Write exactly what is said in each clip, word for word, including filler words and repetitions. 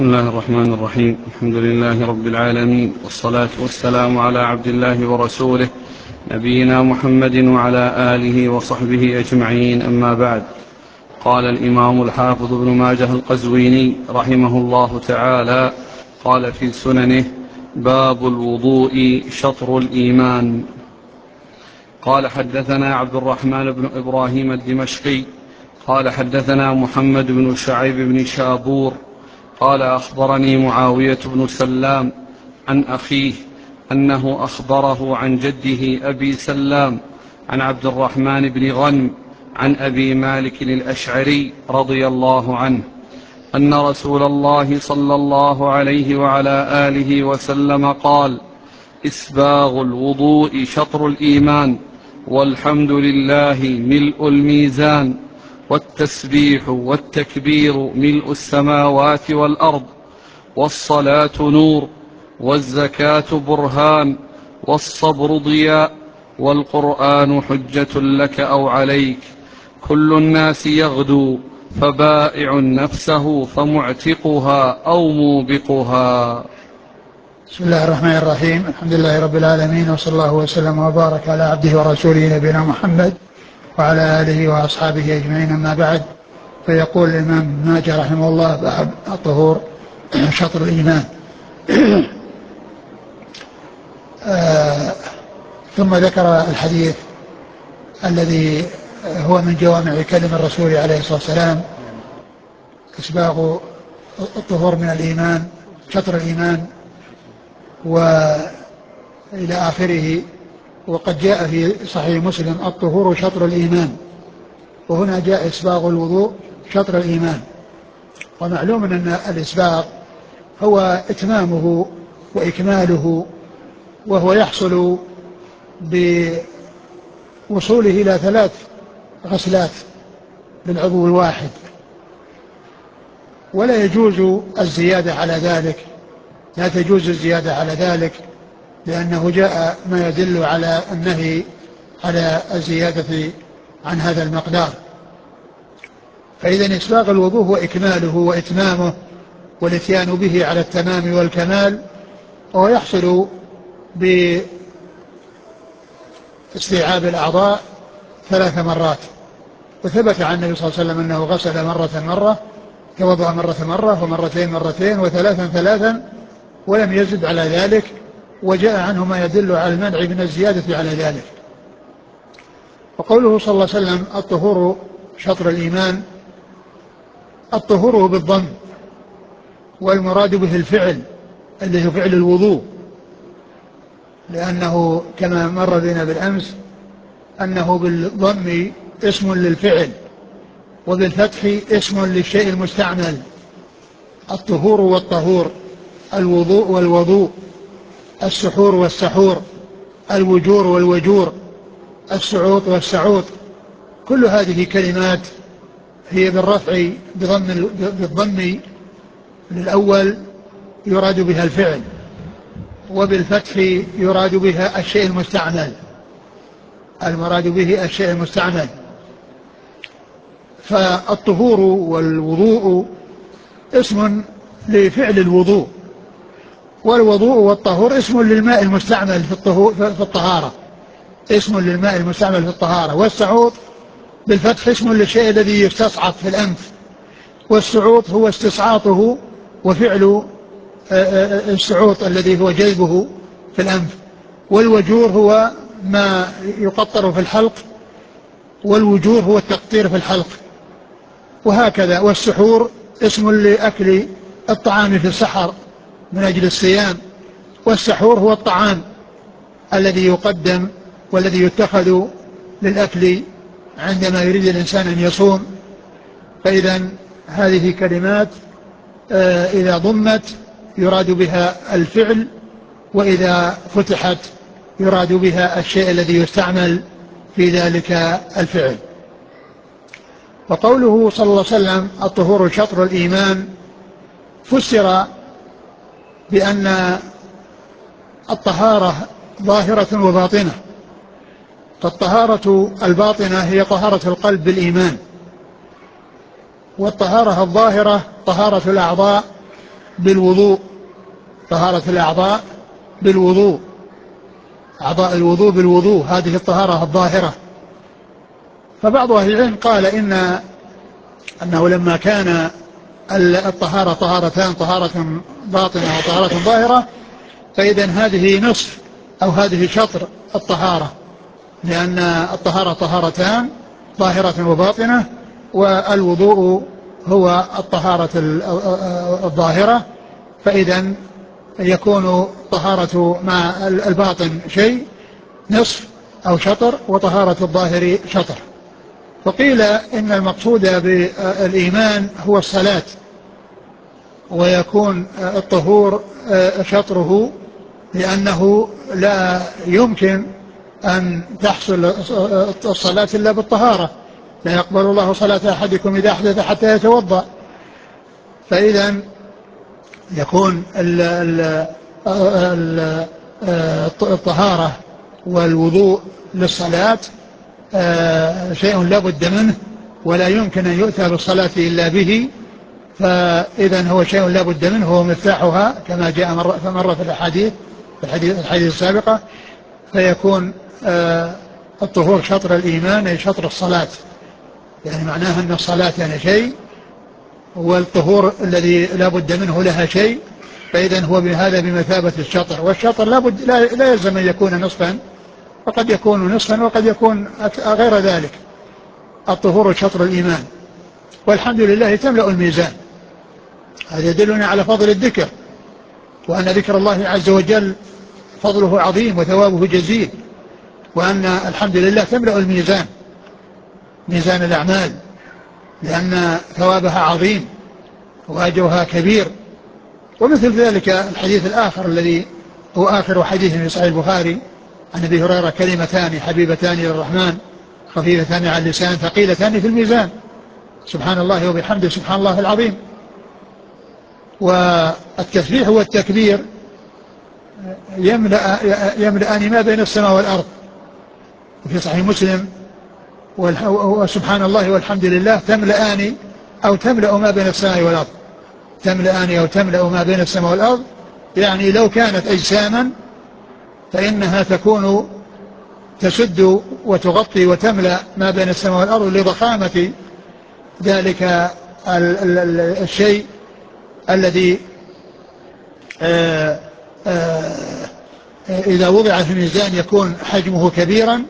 بسم الله الرحمن الرحيم. الحمد لله رب العالمين، والصلاة والسلام على عبد الله ورسوله نبينا محمد وعلى آله وصحبه أجمعين، أما بعد. قال الإمام الحافظ ابن ماجه القزويني رحمه الله تعالى قال في سننه: باب الوضوء شطر الإيمان. قال حدثنا عبد الرحمن بن إبراهيم الدمشقي قال حدثنا محمد بن شعيب بن شابور قال أخبرني معاوية بن سلام عن أخيه أنه أخبره عن جده أبي سلام عن عبد الرحمن بن غنم عن أبي مالك الأشعري رضي الله عنه أن رسول الله صلى الله عليه وعلى آله وسلم قال: إسباغ الوضوء شطر الإيمان، والحمد لله ملء الميزان، والتسبيح والتكبير ملء السماوات والأرض، والصلاة نور، والزكاة برهان، والصبر ضياء، والقرآن حجة لك أو عليك، كل الناس يغدو فبائع نفسه فمعتقها أو موبقها. بسم الله الرحمن الرحيم. الحمد لله رب العالمين، وصلى الله وسلم وبارك على عبده ورسوله نبينا محمد وعلى آله وأصحابه أجمعين، أما بعد. فيقول الإمام ماجه رحمه الله: باب الطهور شطر الإيمان. آه ثم ذكر الحديث الذي هو من جوامع كلم الرسول عليه الصلاة والسلام: إسباغ الطهور من الإيمان، شطر الإيمان، وإلى آخره. وقد جاء في صحيح مسلم: الطهور شطر الإيمان، وهنا جاء إسباغ الوضوء شطر الإيمان. ومعلوم أن الإسباغ هو إتمامه وإكماله، وهو يحصل بوصوله إلى ثلاث غسلات بالعضو الواحد، ولا يجوز الزيادة على ذلك، لا تجوز الزيادة على ذلك، لأنه جاء ما يدل على النهي على الزيادة عن هذا المقدار. فإذا إسباغ الوضوء هو إكماله وإتمامه والإتيان به على التمام والكمال، وهو يحصل باستيعاب الأعضاء ثلاث مرات. وثبت عن النبي صلى الله عليه وسلم أنه غسل مرة مرة، توضأ مرة مرة، ومرتين مرتين، وثلاثا ثلاثا، ولم يزد على ذلك. وجاء عنه ما يدل على المنع من الزيادة على ذلك. وقوله صلى الله عليه وسلم: الطهور شطر الإيمان، الطهور بالضم، والمراد به الفعل الذي هو فعل الوضوء، لأنه كما مر بنا بالأمس أنه بالضم اسم للفعل، وبالفتح اسم للشيء المستعمل. الطهور والطهور، الوضوء والوضوء، السحور والسحور، الوجور والوجور، السعوط والسعوط، كل هذه كلمات هي بالرفع بضم بالضم للأول يراد بها الفعل، وبالفتح يراد بها الشيء المستعمل، المراد به الشيء المستعمل. فالطهور والوضوء اسم لفعل الوضوء، والوضوء والطهور اسم للماء المستعمل في الطهارة، اسم للماء المستعمل في الطهارة. والسعوط بالفتح اسم للشيء الذي يستصعط في الأنف، والسعوط هو استصعاطه وفعل السعوط الذي هو جذبه في الأنف. والوجور هو ما يقطر في الحلق، والوجور هو التقطير في الحلق، وهكذا. والسحور اسم لأكل الطعام في السحر من أجل الصيام، والسحور هو الطعام الذي يقدم والذي يتخذ للأكل عندما يريد الإنسان أن يصوم. فإذا هذه كلمات آه إذا ضمت يراد بها الفعل، وإذا فتحت يراد بها الشيء الذي يستعمل في ذلك الفعل. وقوله صلى الله عليه وسلم: الطهور شطر الإيمان، فسر بأن الطهارة ظاهرة وباطنة. فالطهارة الباطنة هي طهارة القلب بالإيمان، والطهارة الظاهرة طهارة الأعضاء بالوضوء، طهارة الأعضاء بالوضوء، أعضاء الوضوء بالوضوء، هذه الطهارة الظاهرة. فبعض أهل العلم قال إن أنه لما كان الطهارة طهارتان، طهارة باطنة وطهارة ظاهرة، فإذا هذه نصف أو هذه شطر الطهارة، لأن الطهارة طهارتان، ظاهرة وباطنة، والوضوء هو الطهارة الظاهرة، فإذا يكون طهارة مع الباطن شيء نصف أو شطر، وطهارة الظاهر شطر. فقيل إن المقصود بالإيمان هو الصلاة، ويكون الطهور شطره، لأنه لا يمكن أن تحصل الصلاة إلا بالطهارة، لا يقبل الله صلاة أحدكم إذا أحدث حتى يتوضأ. فإذا يكون الطهارة والوضوء للصلاة شيء لا بد منه، ولا يمكن أن يؤتى بالصلاة إلا به، فإذا هو شيء لا بد منه، هو مفتاحها كما جاء مرة, مرة في الأحاديث في الحديث, الحديث السابقة. فيكون الطهور شطر الإيمان أي شطر الصلاة، يعني معناها أن الصلاة يعني شيء، والطهور الذي لا بد منه لها شيء، فإذا هو بهذا بمثابة الشطر. والشطر لا, بد لا, لا يلزم أن يكون نصفا، وقد يكون نصفا وقد يكون غير ذلك. الطهور شطر الإيمان، والحمد لله تملأ الميزان. هذا يدلنا على فضل الذكر، وأن ذكر الله عز وجل فضله عظيم وثوابه جزيل، وأن الحمد لله تملأ الميزان، ميزان الأعمال، لأن ثوابها عظيم وأجرها كبير. ومثل ذلك الحديث الآخر الذي هو آخر حديث في صحيح البخاري عن أبي هريرة: كلمتان حبيبتان إلى الرحمن خفيفتان على اللسان ثقيلتان في الميزان، سبحان الله وبحمده سبحان الله العظيم. والتسبيح والتكبير يملأ يملأان ما بين السماء والأرض. وفي صحيح مسلم: وسبحان الله والحمد لله تملأان أو تملأ ما بين السماء والأرض. تملأان أو تملأ ما بين السماء والأرض، يعني لو كانت أجساما فإنها تكون تسد وتغطي وتملأ ما بين السماء والأرض لضخامة ذلك الشيء الذي آآ آآ إذا وضع في الميزان يكون حجمه كبيرا،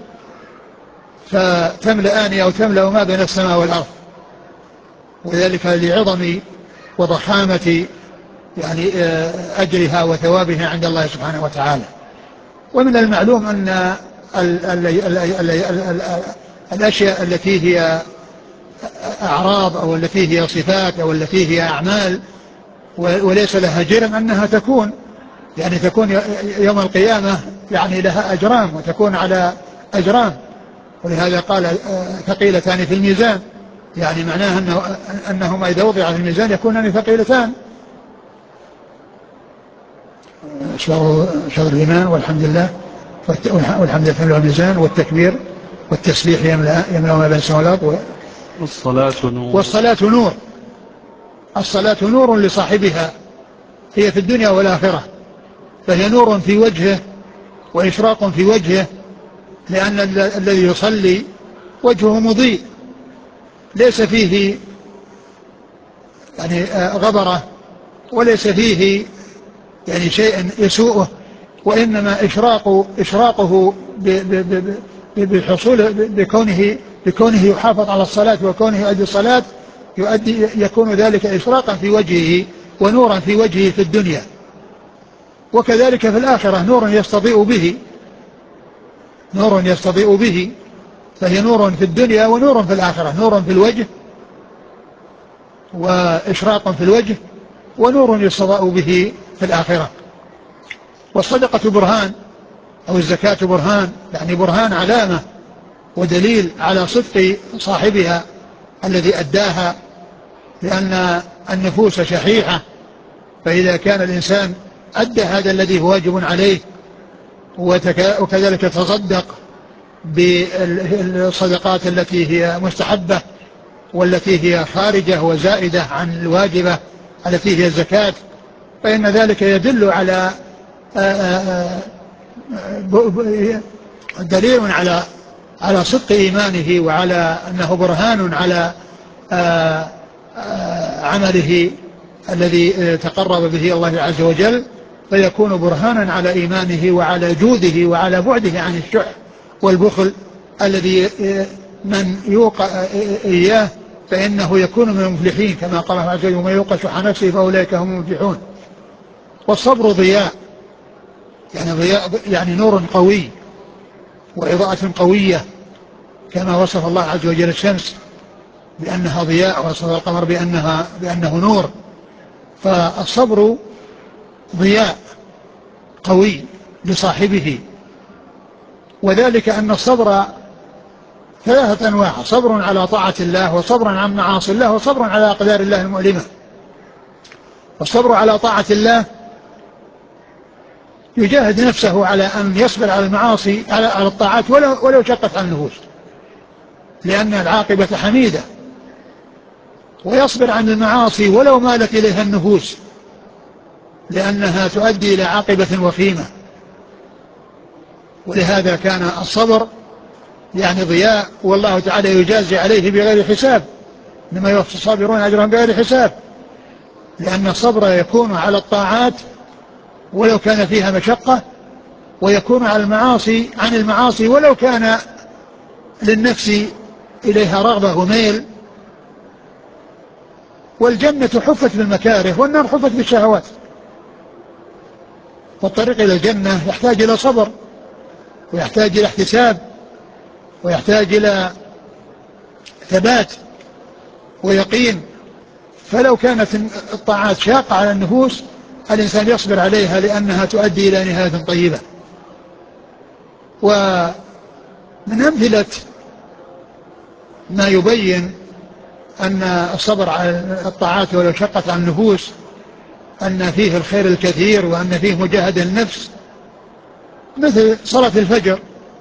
فتملأان أو تملأ ما بين السماء والأرض، وذلك لعظم وضخامة يعني أجرها وثوابها عند الله سبحانه وتعالى. ومن المعلوم أن ال ال ال ال ال الأشياء التي هي أعراض أو التي هي صفات أو التي هي أعمال وليس لها جرم أنها تكون يعني تكون يوم القيامة يعني لها أجرام، وتكون على أجرام. ولهذا قال ثقيلتان في الميزان، يعني معناه أنه أنهما إذا وضع في الميزان يكونان ثقيلتان. شطر الإيمان والحمد لله والحمد لله تملأ الميزان، والتكبير والتسبيح يملأ يملأ ما بين السماء والأرض. والصلاة نور. والصلاة نور. الصلاة نور لصاحبها، هي في الدنيا والآخرة، فهي نور في وجهه وإشراق في وجهه، لأن الذي يصلي وجهه مضيء ليس فيه يعني غبرة، وليس فيه يعني شيء يسوءه، وإنما إشراق إشراقه بحصول بكونه بكونه يحافظ على الصلاة وكونه يؤدي الصلاة، يؤدي يكون ذلك إشراقا في وجهه ونورا في وجهه في الدنيا، وكذلك في الآخرة نور يستضيء به نور يستضيء به فهي نور في الدنيا ونور في الآخرة، نور في الوجه وإشراق في الوجه ونور يستضاء به في الآخرة. والصدقة برهان أو الزكاة برهان، يعني برهان علامة ودليل على صدق صاحبها الذي أداها، لأن النفوس شحيحة، فإذا كان الإنسان أدى هذا الذي هو واجب عليه وكذلك تصدق بالصدقات التي هي مستحبة والتي هي خارجة وزائدة عن الواجبة التي هي الزكاة، فإن ذلك يدل على دليل على على صدق إيمانه، وعلى أنه برهان على عمله الذي تقرب به الله عز وجل، فيكون برهانا على إيمانه وعلى جوده وعلى بعده عن الشح والبخل الذي من يوقع إياه فإنه يكون من المفلحين، كما قال الله عز وجل: ومن يوق شح نفسه فأولئك هم المفلحون. والصبر ضياء، يعني ضياء يعني نور قوي وإضاءة قوية، كما وصف الله عز وجل الشمس بأنها ضياء، ووصف القمر بأنها بأنه نور. فالصبر ضياء قوي لصاحبه، وذلك أن الصبر ثلاثة أنواع: صبر على طاعة الله، وصبر عن معاصي الله، وصبر على أقدار الله المؤلمة. والصبر على طاعة الله يجاهد نفسه على أن يصبر على المعاصي على على الطاعات ولو, ولو شقت عن النفوس، لأن العاقبة حميدة، ويصبر عن المعاصي ولو مالت إليها النفوس، لأنها تؤدي إلى عاقبة وخيمة. ولهذا كان الصبر يعني ضياء، والله تعالى يجازي عليه بغير حساب، إنما يوفى الصابرون أجرهم بغير حساب، لأن الصبر يكون على الطاعات ولو كان فيها مشقة، ويكون على المعاصي عن المعاصي ولو كان للنفس إليها رغبة وميل. والجنة حفت بالمكاره، والنار حفت بالشهوات. والطريق إلى الجنة يحتاج إلى صبر، ويحتاج إلى احتساب، ويحتاج إلى ثبات ويقين. فلو كانت الطاعات شاقة على النفوس الإنسان يصبر عليها، لأنها تؤدي إلى نهاية طيبة. ومن أمثلة ما يبين أن الصبر على الطاعات ولو شقت على النفوس أن فيه الخير الكثير، وأن فيه مجاهدة النفس، مثل صلاة الفجر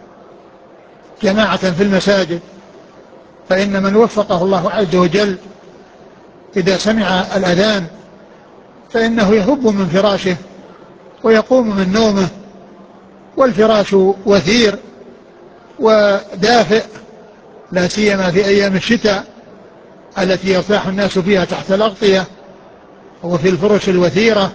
جماعة في المساجد. فإن من وفقه الله عز وجل إذا سمع الأذان فإنه يهب من فراشه ويقوم من نومه، والفراش وثير ودافئ، لا سيما في أيام الشتاء التي يرتاح الناس فيها تحت الأغطية وفي الفرش الوثيرة،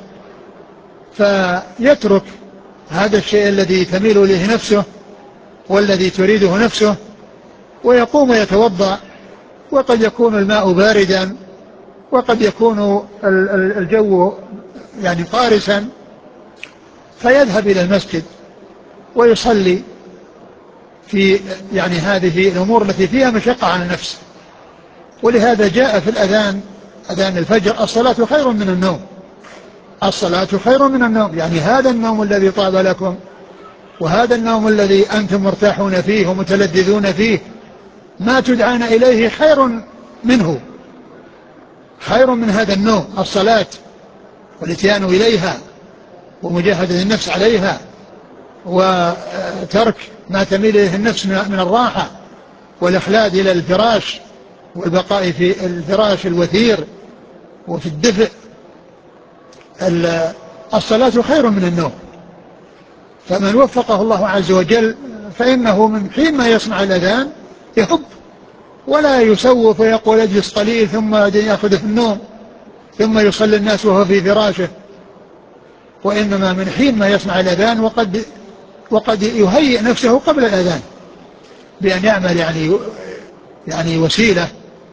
فيترك هذا الشيء الذي تميل إليه نفسه والذي تريده نفسه، ويقوم يتوضأ. وقد يكون الماء باردا، وقد يكون الجو يعني قارسا، فيذهب إلى المسجد ويصلي في يعني هذه الأمور التي فيها مشقة على النفس. ولهذا جاء في الأذان أذان الفجر: الصلاة خير من النوم. الصلاة خير من النوم، يعني هذا النوم الذي طاب لكم، وهذا النوم الذي أنتم مرتاحون فيه ومتلذذون فيه، ما تدعون إليه خير منه، خير من هذا النوم. الصلاة والاتيان إليها ومجاهدة النفس عليها، وترك ما تميل إليه النفس من الراحة والإخلاد إلى الفراش والبقاء في الفراش الوثير وفي الدفء. الصلاة خير من النوم. فمن وفقه الله عز وجل فإنه من حين ما يسمع الأذان يحب، ولا يسوف ويقول اجلس قليل ثم يأخذ في النوم ثم يصلي الناس وهو في فراشه، وإنما من حين ما يسمع الأذان وقد وقد يهيئ نفسه قبل الأذان بأن يعمل يعني يعني وسيلة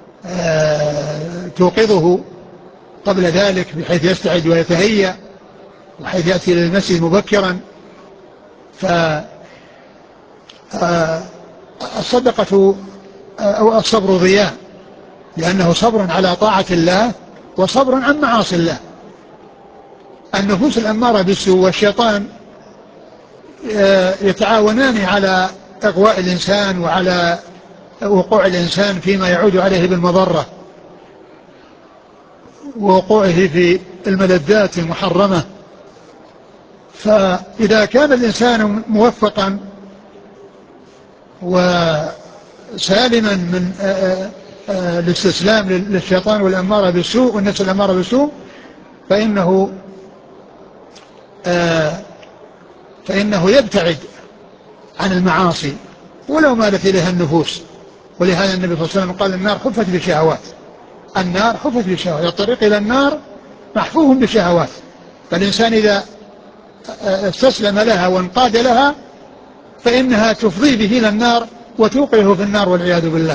توقظه قبل ذلك، بحيث يستعد ويتهيأ، وحيث يأتي للمسجد مبكرا. فالصدقة أو الصبر ضياء، لأنه صبر على طاعة الله وصبر عن معاصي الله. النفوس الأمارة بالسوء والشيطان يتعاونان على إغواء الإنسان وعلى وقوع الإنسان فيما يعود عليه بالمضرة، ووقوعه في الملذات المحرمة. فإذا كان الإنسان موفقا وسالما من الاستسلام للشيطان والأمارة بالسوء والنفس الأمارة بالسوء، فإنه آه فإنه يبتعد عن المعاصي ولو مالت إليها النفوس. ولهذا النبي صلى الله عليه وسلم قال النار حفت بالشهوات، النار حفت بالشهوات، الطريق إلى النار محفوف بالشهوات. فالإنسان إذا استسلم لها وانقاد لها فإنها تفضي به إلى النار وتوقعه في النار والعياذ بالله.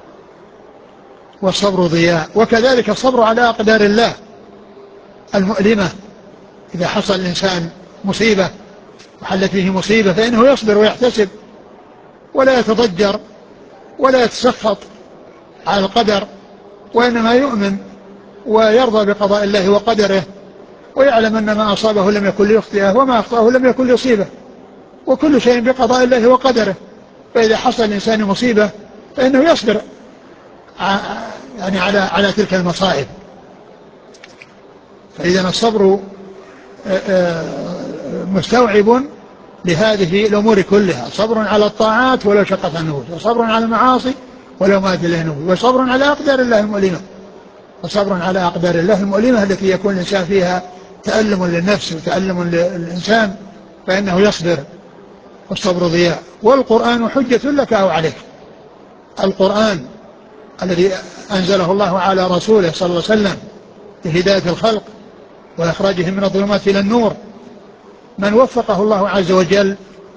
والصبر ضياء، وكذلك الصبر على أقدار الله المؤلمة. إذا حصل الإنسان مصيبة وحلت به مصيبة فإنه يصبر ويحتسب ولا يتضجر ولا يتسخط على القدر، وإنما يؤمن ويرضى بقضاء الله وقدره، ويعلم أن ما أصابه لم يكن ليخطئه وما أخطأه لم يكن ليصيبه، وكل شيء بقضاء الله وقدره. فإذا حصل الإنسان مصيبة فإنه يصبر يعني على على تلك المصائب. فإذا الصبر مستوعب لهذه الأمور كلها، صبر على الطاعات ولو شقت النفوس، وصبر على المعاصي ولو مات إليه النفوس، وصبر على أقدار الله المؤلمة، وصبر على أقدار الله المؤلمة التي يكون الإنسان فيها تألم للنفس وتألم للإنسان فإنه يصبر، والصبر ضياء. والقرآن حجة لك أو عليك. القرآن الذي أنزله الله على رسوله صلى الله عليه وسلم لهداية الخلق وإخراجهم من الظلمات إلى النور، من وفقه الله عز وجل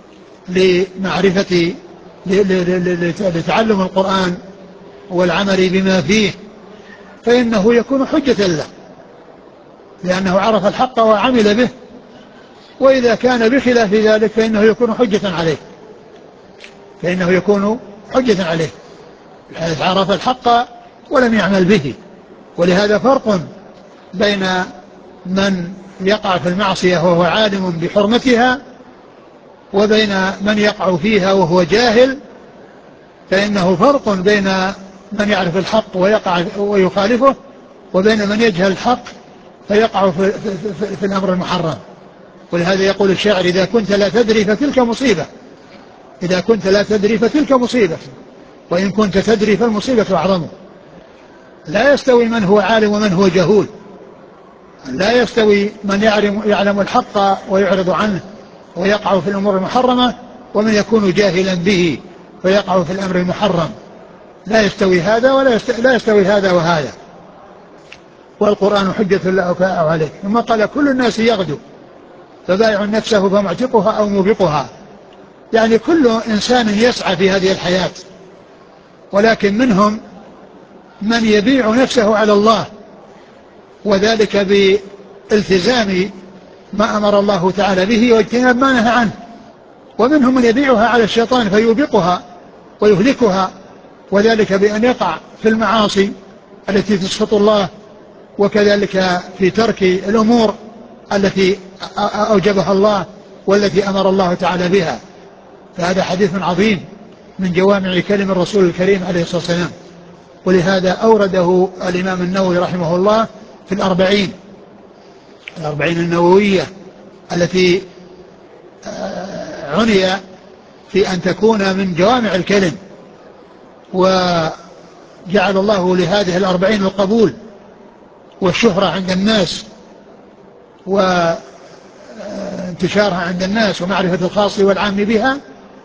لمعرفة لتعلم القرآن والعمل بما فيه فإنه يكون حجة له، لأنه عرف الحق وعمل به. وإذا كان بخلاف ذلك فإنه يكون حجة عليه، فإنه يكون حجة عليه بحيث عرف الحق ولم يعمل به. ولهذا فرق بين من يقع في المعصية وهو عالم بحرمتها وبين من يقع فيها وهو جاهل. فإنه فرق بين من يعرف الحق ويقع ويخالفه وبين من يجهل الحق فيقع في, في, في, في الأمر المحرم. ولهذا يقول الشاعر: إذا كنت لا تدري فتلك مصيبة، إذا كنت لا تدري فتلك مصيبة، وإن كنت تدري فالمصيبة أعظم. لا يستوي من هو عالم ومن هو جهول، لا يستوي من يعلم الحق ويعرض عنه ويقع في الأمور المحرمة ومن يكون جاهلا به فيقع في الأمر المحرم. لا يستوي هذا ولا يستوي, لا يستوي هذا وهذا. والقرآن حجة لك أو عليك. ثم قال: كل الناس يغدو فبائع نفسه فمعتقها أو موبقها. يعني كل إنسان يسعى في هذه الحياة، ولكن منهم من يبيع نفسه على الله، وذلك بالتزام ما أمر الله تعالى به واجتناب ما نهى عنه. ومنهم من يبيعها على الشيطان فيوبقها ويهلكها، وذلك بأن يقع في المعاصي التي تسخط الله، وكذلك في ترك الأمور التي أوجبها الله والتي أمر الله تعالى بها. فهذا حديث عظيم من جوامع كلم الرسول الكريم عليه الصلاة والسلام. ولهذا أورده الإمام النووي رحمه الله في الأربعين الأربعين النووية التي عني في أن تكون من جوامع الكلم، وجعل الله لهذه الأربعين القبول والشهرة عند الناس وانتشارها عند الناس ومعرفة الخاص والعام بها،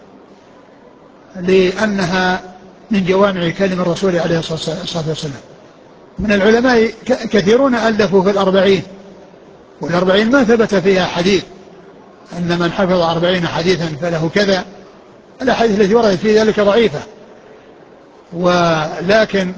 لأنها من جوامع كلم الرسول عليه الصلاة والسلام. من العلماء كثيرون ألفوا في الأربعين، والأربعين ما ثبت فيها حديث أن من حفظ أربعين حديثا فله كذا. الأحاديث التي وردت في ذلك ضعيفة. ولكن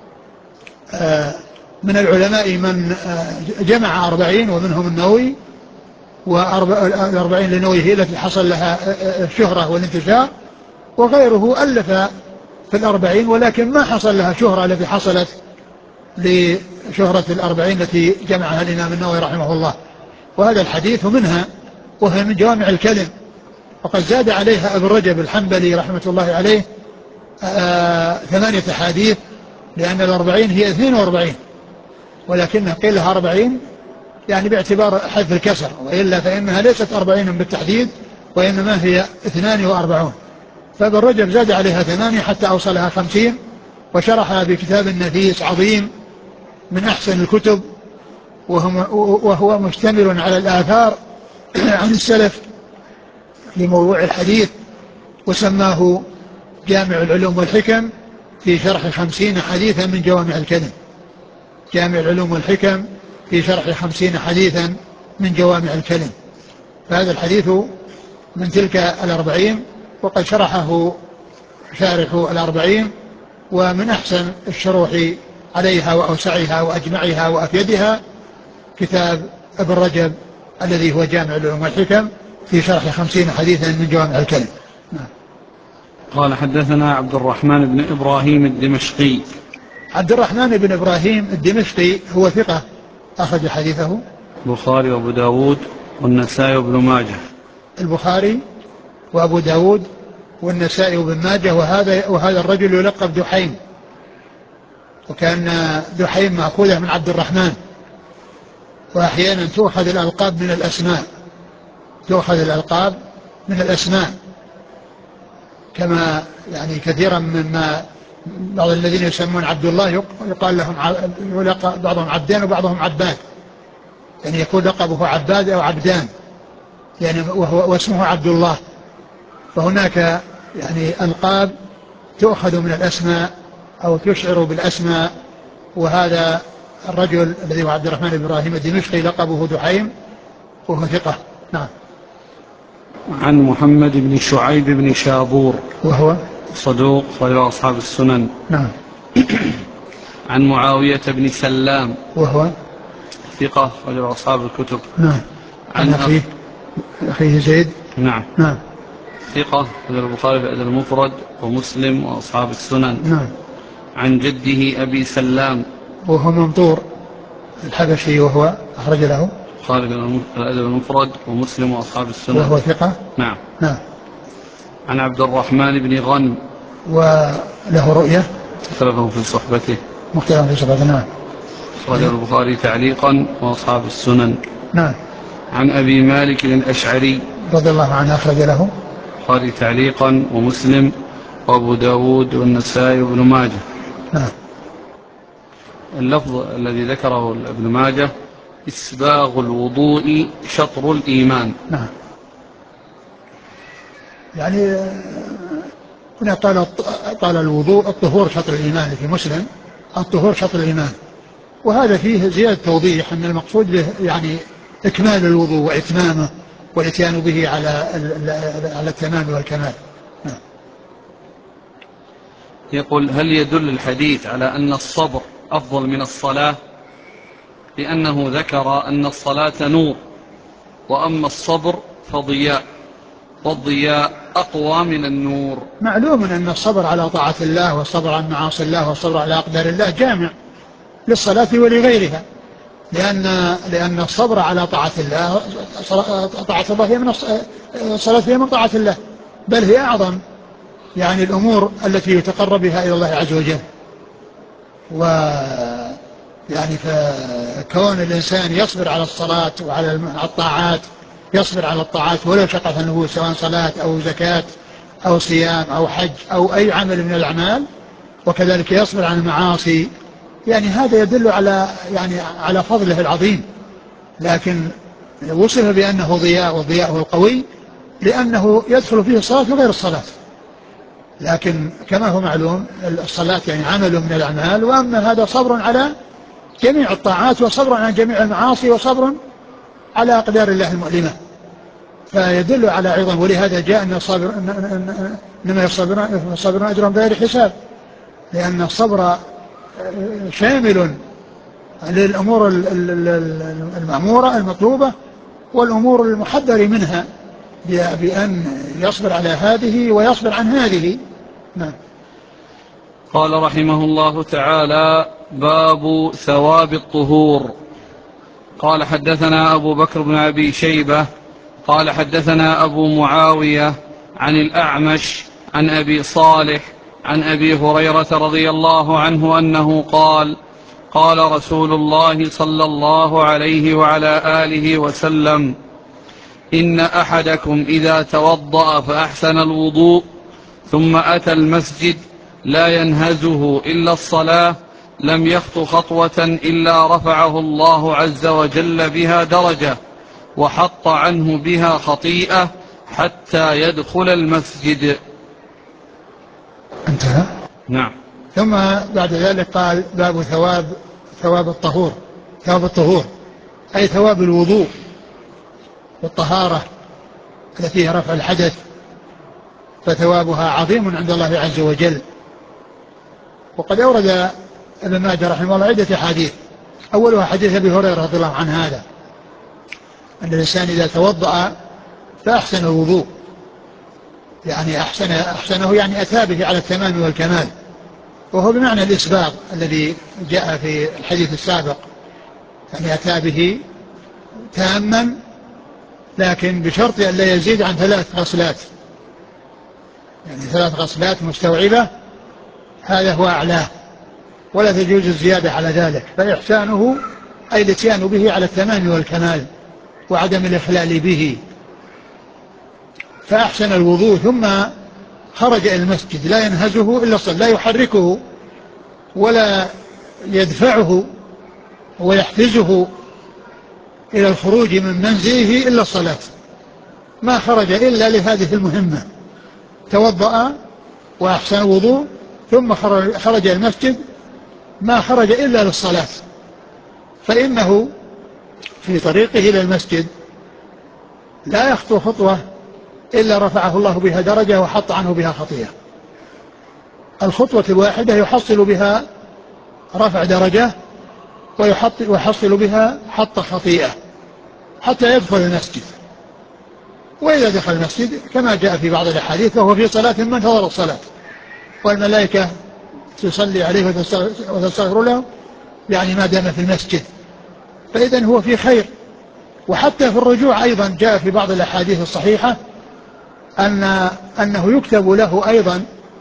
من العلماء من جمع أربعين، ومنهم النووي، والأربعين للنووي هي التي حصل لها الشهرة والانتشار، وغيره ألف في الأربعين ولكن ما حصل لها شهرة التي حصلت لشهرة الأربعين التي جمعها الإمام النووي رحمه الله. وهذا الحديث منها، وهي من جوامع الكلم. وقد زاد عليها ابن رجب الحنبلي رحمة الله عليه آه ثمانية حديث، لأن الأربعين هي اثنين وأربعين، ولكنها قيل لها أربعين يعني باعتبار حذف الكسر، وإلا فإنها ليست أربعين بالتحديد، وإنما هي اثنان وأربعون. فابن رجب زاد عليها ثمانية حتى أوصلها خمسين، وشرحها بكتاب نفيس عظيم من أحسن الكتب، وهو مشتمل على الآثار عن السلف في موضوع الحديث، وسماه جامع العلوم والحكم في شرح خمسين حديثا من جوامع الكلم. جامع العلوم والحكم في شرح خمسين حديثا من جوامع الكلم. فهذا الحديث من تلك الأربعين، وقد شرحه شارح الأربعين، ومن أحسن الشروح عليها وأوسعها وأجمعها وأفيدها كتاب ابن رجب الذي هو جامع العلوم والحكم في شرح خمسين حديثا من جوامع الكلم. قال حدثنا عبد الرحمن بن إبراهيم الدمشقي. عبد الرحمن بن إبراهيم الدمشقي هو ثقة أخرج حديثه البخاري وأبو داود والنسائي وابن ماجه. البخاري وأبو داود والنسائي وابن ماجه. وهذا, وهذا الرجل يلقب دحيم، وكان دحيم مأخوذة من عبد الرحمن، وأحيانا تؤخذ الألقاب من الأسماء، تؤخذ الألقاب من الأسماء، كما يعني كثيرا مما بعض الذين يسمون عبد الله يقال لهم يلقب بعضهم عبدان وبعضهم عباد، يعني يكون لقبه عباد أو عبدان يعني وهو واسمه عبد الله. فهناك يعني ألقاب تؤخذ من الأسماء أو تشعر بالأسماء. وهذا الرجل الذي هو عبد الرحمن بن إبراهيم الدمشقي لقبه دحيم وهو ثقة. نعم. عن محمد بن شعيب بن شابور وهو صدوق خرج أصحاب السنن. نعم. عن معاوية بن سلام وهو ثقة خرج أصحاب الكتب. نعم. عن أخيه أخيه زيد. نعم. نعم. ثقة خرج البخاري في الأدب المفرد ومسلم وأصحاب السنن. نعم. عن جده أبي سلام وهو منطور الحبشي، وهو أخرج له خارج الأدب المفرد ومسلم وأصحاب السنن. وهو ثقة. نعم. نعم. عن عبد الرحمن بن غنم وله رؤية اختلفوا في صحبته مختلف في صحبته. نعم. أخرج البخاري تعليقا وأصحاب السنن. نعم. عن أبي مالك الأشعري رضي الله عنه أخرج له البخاري تعليقا ومسلم وأبو داود والنسائي وابن ماجه. نعم. اللفظ الذي ذكره ابن ماجه إسباغ الوضوء شطر الإيمان. نعم. يعني هنا قال قال الوضوء الطهور شطر الإيمان، في مسلم الطهور شطر الإيمان، وهذا فيه زيادة توضيح أن المقصود به يعني إكمال الوضوء وإتمامه والإتيان به على على التمام والكمال. نعم. يقول هل يدل الحديث على أن الصبر أفضل من الصلاة؟ لأنه ذكر أن الصلاة نور وأما الصبر فضياء، والضياء أقوى من النور. معلوم أن الصبر على طاعة الله والصبر عن معاصي الله والصبر على أقدار الله جامع للصلاة ولغيرها، لأن لأن الصبر على طاعة الله، طاعة الله هي من الصلاة هي من طاعة الله، بل هي أعظم يعني الأمور التي يتقرب بها إلى الله عز وجل. و يعني فكون الإنسان يصبر على الصلاة وعلى الطاعات، يصبر على الطاعات ولو شقت النفوس، سواء صلاة أو زكاة أو صيام أو حج أو أي عمل من الأعمال، وكذلك يصبر عن المعاصي، يعني هذا يدل على يعني على فضله العظيم. لكن وصف بأنه ضياء، والضياء هو القوي لأنه يدخل فيه الصلاة وغير الصلاة. لكن كما هو معلوم الصلاة يعني عمل من الأعمال، وأما هذا صبر على جميع الطاعات وصبر عن جميع المعاصي وصبر على أقدار الله المؤلمة، فيدل على عظم. ولهذا جاء أن الصابر إنما الصابرون أجرهم بغير حساب، لأن الصبر شامل للأمور المأمورة المطلوبة والأمور المحذر منها، بأن يصبر على هذه ويصبر عن هذه. نعم. قال رحمه الله تعالى: باب ثواب الطهور. قال حدثنا أبو بكر بن أبي شيبة قال حدثنا أبو معاوية عن الأعمش عن أبي صالح عن أبي هريرة رضي الله عنه أنه قال: قال رسول الله صلى الله عليه وعلى آله وسلم: إن أحدكم إذا توضأ فأحسن الوضوء ثم أتى المسجد لا ينهزه إلا الصلاة لم يخط خطوة إلا رفعه الله عز وجل بها درجة، وحط عنه بها خطيئة حتى يدخل المسجد. انتهى. نعم. ثم بعد ذلك قال باب ثواب ثواب الطهور ثواب الطهور أي ثواب الوضوء والطهارة التي هي رفع الحدث، فثوابها عظيم عند الله عز وجل. وقد أورد ابن ماجه رحمه الله عدة حديث، أولها حديث أبي هريرة رضي الله عنه هذا، أن الإنسان إذا توضأ فأحسن الوضوء، يعني أحسن أحسنه يعني أتى به على التمام والكمال، وهو بمعنى الإسباغ الذي جاء في الحديث السابق، يعني أتى به تاما لكن بشرط أن لا يزيد عن ثلاث غسلات، يعني ثلاث غسلات مستوعبة، هذا هو أعلاه، ولا تجوز الزيادة على ذلك. فإحسانه أي الاتيان به على التمام والكمال وعدم الإخلال به. فأحسن الوضوء ثم خرج إلى المسجد لا ينهزه إلا الصلاة، لا يحركه ولا يدفعه ويحفزه إلى الخروج من منزله إلا الصلاة، ما خرج إلا لهذه المهمة، توضأ وأحسن الوضوء ثم خرج المسجد، ما خرج إلا للصلاة. فإنه في طريقه إلى المسجد لا يخطو خطوة إلا رفعه الله بها درجة وحط عنه بها خطيئة. الخطوة الواحدة يحصل بها رفع درجة ويحصل بها حط خطيئة حتى يدخل المسجد. وإذا دخل المسجد كما جاء في بعض الأحاديث فهو في صلاة من انتظر الصلاة، والملائكة تصلي عليه وتستغفر له، يعني ما دام في المسجد، فإذن هو في خير. وحتى في الرجوع أيضا جاء في بعض الأحاديث الصحيحة أن أنه يكتب له أيضا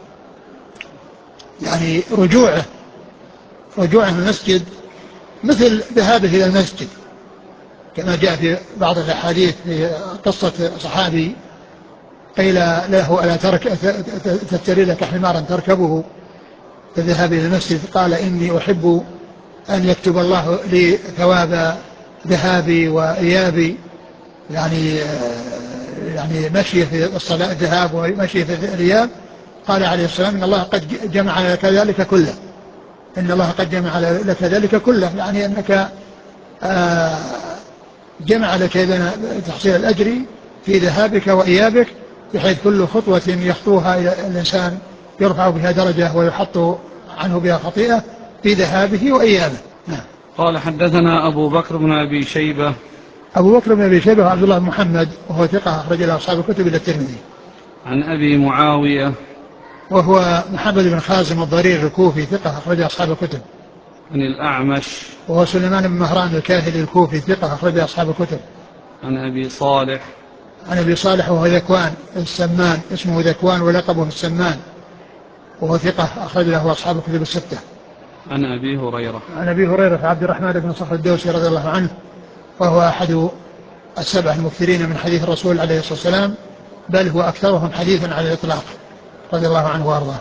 يعني رجوعه رجوعه من المسجد مثل ذهابه إلى المسجد، كما جاء في بعض الأحاديث في قصة صحابي قيل له ألا ترك تشتري لك حمارا تركبه في الذهاب إلى المسجد، قال إني أحب أن يكتب الله لي ثواب ذهابي وإيابي، يعني يعني مشي في الصلاة الذهاب ومشي في الإياب. قال عليه السلام إن الله قد جمع لك ذلك كله، إن الله قد جمع لك ذلك كله، يعني أنك آه جمع لك بين تحصيل الأجر في ذهابك وإيابك، بحيث كل خطوة يخطوها الإنسان يرفع بها درجة ويحط عنه بها خطيئة في ذهابه وإيابه. نعم. قال حدثنا أبو بكر بن أبي شيبة. أبو بكر بن أبي شيبة عبد الله بن محمد وهو ثقة أخرج له أصحاب الكتب إلى الترمذي. عن أبي معاوية وهو محمد بن خازم الضرير الكوفي ثقة أخرج أصحاب الكتب. عن الأعمش وهو سليمان بن مهران الكاهلي الكوفي ثقة أخرج أصحاب الكتب. عن أبي صالح عن أبي صالح وهو ذكوان السمان، اسمه ذكوان ولقبه السمان، وهو ثقة أخرج له أصحاب الكتب الستة. عن أبي هريرة عن أبي هريرة عبد الرحمن بن صخر الدوسي رضي الله عنه، وهو أحد السبع المكثرين من حديث الرسول عليه الصلاة والسلام، بل هو أكثرهم حديثا على الإطلاق رضي الله عنه وأرضاه.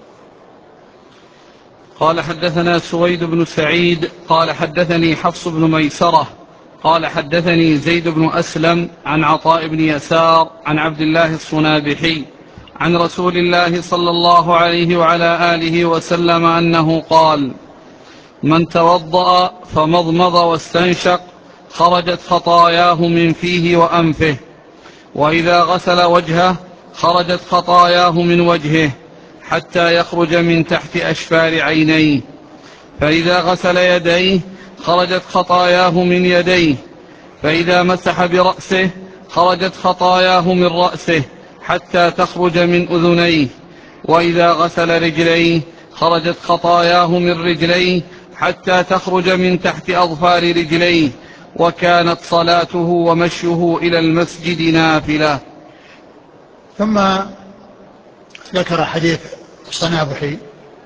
قال حدثنا سويد بن سعيد قال حدثني حفص بن ميسرة قال حدثني زيد بن أسلم عن عطاء بن يسار عن عبد الله الصنابحي عن رسول الله صلى الله عليه وعلى آله وسلم أنه قال: من توضأ فمضمض واستنشق خرجت خطاياه من فيه وأنفه، وإذا غسل وجهه خرجت خطاياه من وجهه حتى يخرج من تحت أشفار عينيه، فإذا غسل يديه خرجت خطاياه من يديه، فإذا مسح برأسه خرجت خطاياه من رأسه حتى تخرج من أذنيه، وإذا غسل رجليه خرجت خطاياه من رجليه حتى تخرج من تحت أظفار رجليه، وكانت صلاته ومشيه إلى المسجد نافلة. ثم ذكر حديث الصنابحي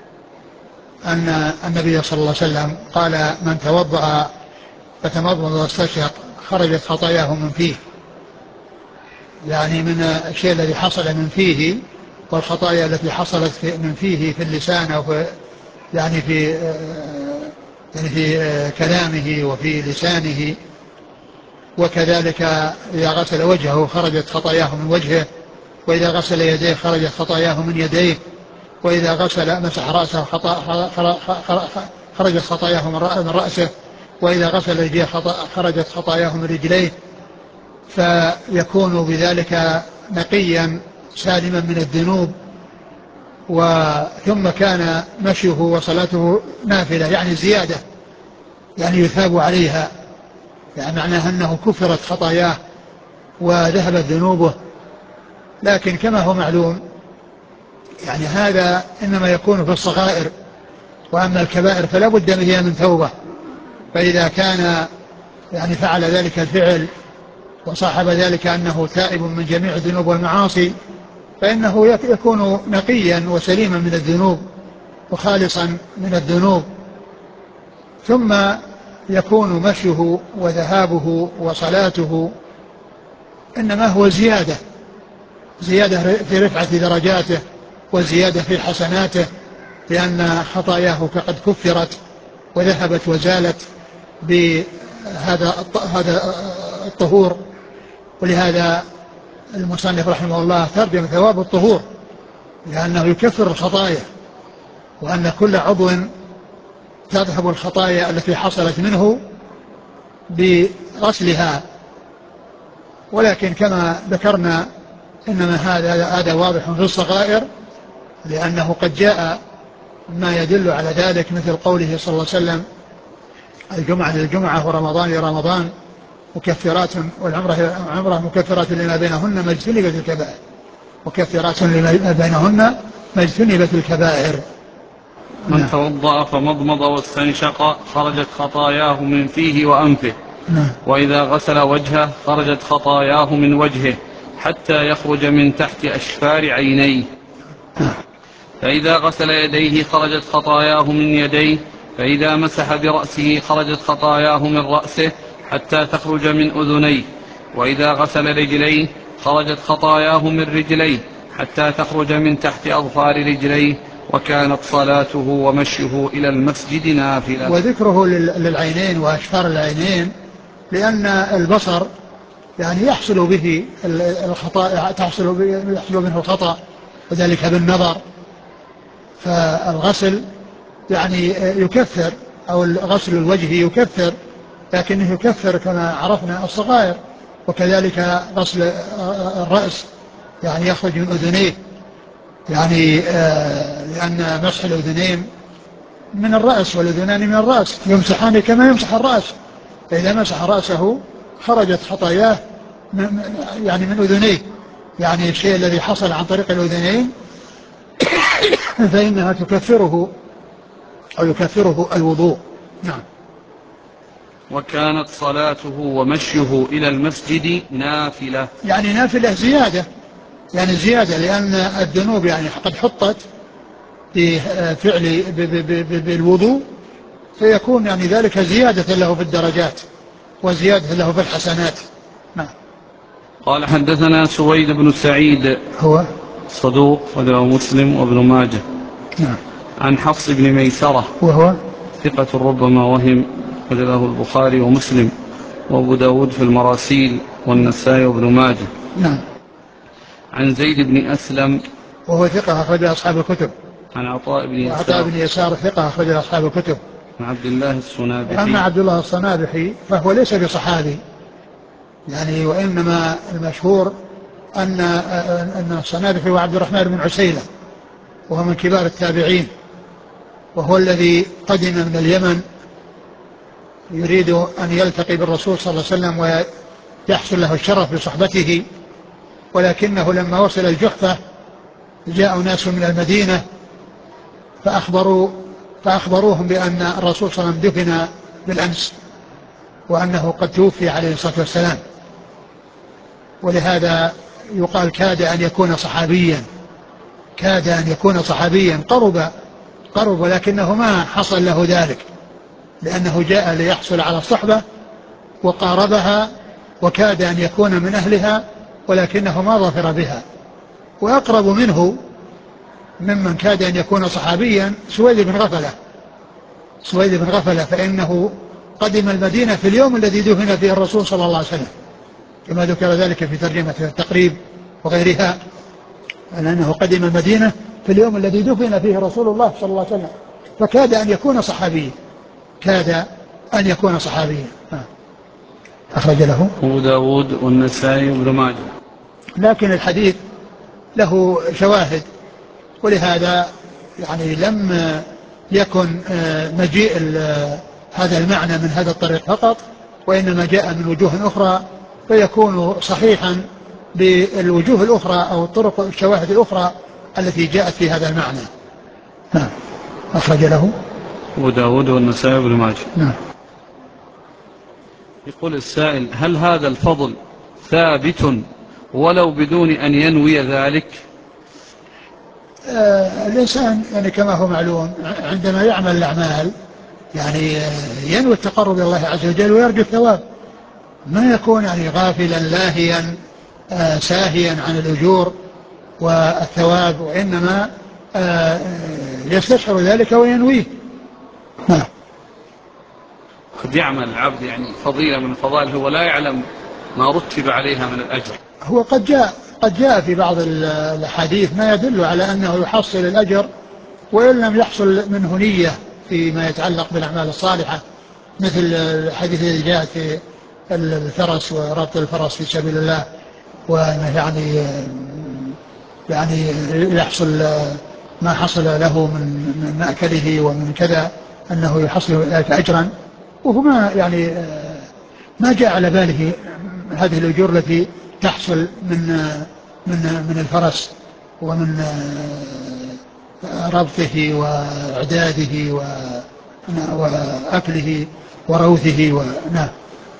أن النبي صلى الله عليه وسلم قال: من توضأ فتمضمض واستنشق خرجت خطاياه من فيه، يعني من الشيء الذي حصل من فيه، والخطايا التي حصلت في من فيه في اللسان أو في يعني في يعني في كلامه وفي لسانه وكذلك إذا غسل وجهه خرجت خطاياه من وجهه، وإذا غسل يديه خرجت خطاياه من يديه، وإذا غسل مسح رأسه خرجت خطاياه من رأسه، وإذا غسل رجليه خرجت خطاياه من رجليه، فيكون بذلك نقيا سالما من الذنوب. وثم كان مشيه وصلاته نافلة يعني زيادة، يعني يثاب عليها، يعني معناها أنه كفرت خطاياه وذهبت ذنوبه. لكن كما هو معلوم يعني هذا إنما يكون في الصغائر، وأما الكبائر فلا بد فيها من توبة. فإذا كان يعني فعل ذلك الفعل وصاحب ذلك أنه تائب من جميع الذنوب والمعاصي، فإنه يكون نقيا وسليما من الذنوب وخالصا من الذنوب. ثم يكون مشيه وذهابه وصلاته إنما هو زيادة زيادة في رفعة درجاته وزيادة في حسناته، لأن خطاياه قد كفرت وذهبت وزالت بهذا هذا الطهور. ولهذا المصنف رحمه الله ترجم ثواب الطهور، لأنه يكفر الخطايا، وأن كل عضو تذهب الخطايا التي حصلت منه بغسلها. ولكن كما ذكرنا إنما هذا هذا واضح في الصغائر، لأنه قد جاء ما يدل على ذلك، مثل قوله صلى الله عليه وسلم: الجمعة للجمعة ورمضان لرمضان مكفرات، والعمرة عمرة مكفرات لما بينهن ما اجتنبت الكبائر، مكفرات لما بينهن ما اجتنبت الكبائر. من توضأ فمضمض واستنشق خرجت خطاياه من فيه وأنفه. نعم. وإذا غسل وجهه خرجت خطاياه من وجهه حتى يخرج من تحت أشفار عينيه. فإذا غسل يديه خرجت خطاياه من يديه. فإذا مسح برأسه خرجت خطاياه من رأسه حتى تخرج من أذنيه. وإذا غسل رجليه خرجت خطاياه من رجليه حتى تخرج من تحت أظفار رجليه. وكانت صلاته ومشيه إلى المسجد نافلة. وذكره للعينين وأشفار العينين لأن البصر يعني يحصل به الخطأ، تحصل به يحصل منه الخطأ، وذلك بالنظر. فالغسل يعني يكفر، أو غسل الوجه يكفر، لكنه يكفر كما عرفنا الصغائر. وكذلك غسل الرأس يعني يخرج من أذنيه، يعني آه لأن مسح الأذنين من الرأس والأذنان من الرأس، يمسحان كما يمسح الرأس. فإذا مسح رأسه خرجت خطاياه يعني من أذنيه، يعني الشيء الذي حصل عن طريق الأذنين فإنها تكفره أو يكفره الوضوء. نعم. وكانت صلاته ومشيه إلى المسجد نافلة، يعني نافلة زيادة، يعني زيادة، لأن الذنوب يعني قد حطت في فعل بالوضوء، فيكون يعني ذلك زيادة له في الدرجات وزيادة له في الحسنات. نعم. قال: حدثنا سويد بن سعيد هو صدوق وله مسلم وابن ماجه. نعم. عن حفص بن ميسرة وهو ثقة ربما وهم، وله البخاري ومسلم وابو داود في المراسيل والنسائي وابن ماجه. نعم. عن زيد بن أسلم وهو ثقة أخرج أصحاب الكتب. عن عطاء بن يسار وعطاء بن يسار ثقة أخرج أصحاب الكتب. عن عبد الله الصنابحي. أما عبد الله الصنابحي فهو ليس بصحابي يعني، وإنما المشهور أن أن الصنابحي هو عبد الرحمن بن عسيلة، وهو من كبار التابعين، وهو الذي قدم من اليمن يريد أن يلتقي بالرسول صلى الله عليه وسلم ويحصل له الشرف بصحبته، ولكنه لما وصل الجحفة جاء ناس من المدينة فأخبروا فأخبروهم بأن الرسول صلى الله عليه وسلم دفن بالأمس، وأنه قد توفي عليه الصلاة والسلام. ولهذا يقال كاد أن يكون صحابيا، كاد أن يكون صحابيا، قرب قرب لكنه ما حصل له ذلك، لأنه جاء ليحصل على الصحبة وقاربها وكاد أن يكون من أهلها، ولكنه ما ظفر بها. وأقرب منه ممن كاد أن يكون صحابيا سويد بن غفلة سويد بن غفلة فإنه قدم المدينة في اليوم الذي دفن فيه الرسول صلى الله عليه وسلم، كما ذكر ذلك في ترجمة التقريب وغيرها، لأنه قدم المدينة في اليوم الذي دفن فيه رسول الله صلى الله عليه وسلم، فكاد أن يكون صحابيا، كاد أن يكون صحابيا. أخرج له أبو داود والنسائي وابن ماجه. لكن الحديث له شواهد، ولهذا يعني لم يكن مجيء هذا المعنى من هذا الطريق فقط، وإنما جاء من وجوه أخرى، فيكون صحيحا بالوجوه الأخرى أو الطرق الشواهد الأخرى التي جاءت في هذا المعنى. نعم. أخرج له أبو داود والنسائي وابن ماجه. نعم. يقول السائل: هل هذا الفضل ثابت ولو بدون أن ينوي ذلك؟ آه الإنسان يعني كما هو معلوم عندما يعمل الأعمال يعني ينوي التقرب إلى الله عز وجل ويرجو الثواب، ما يكون يعني غافلا لاهيا آه ساهيا عن الأجور والثواب، وإنما آه يستشعر ذلك وينويه. نعم. قد يعمل العبد يعني فضيلة من الفضائل هو لا يعلم ما رتب عليها من الأجر. هو قد جاء قد جاء في بعض الحديث ما يدل على أنه يحصل الأجر وإن لم يحصل منه نية فيما يتعلق بالأعمال الصالحة، مثل الحديث الذي جاء في الفرس وربط الفرس في سبيل الله، وأنه يعني يعني يحصل ما حصل له من مأكله ومن كذا أنه يحصل ذلك أجرا، وهو ما يعني ما جاء على باله هذه الأجور التي تحصل من من من الفرس ومن ربطه وإعداده وأكله وروثه. ونعم.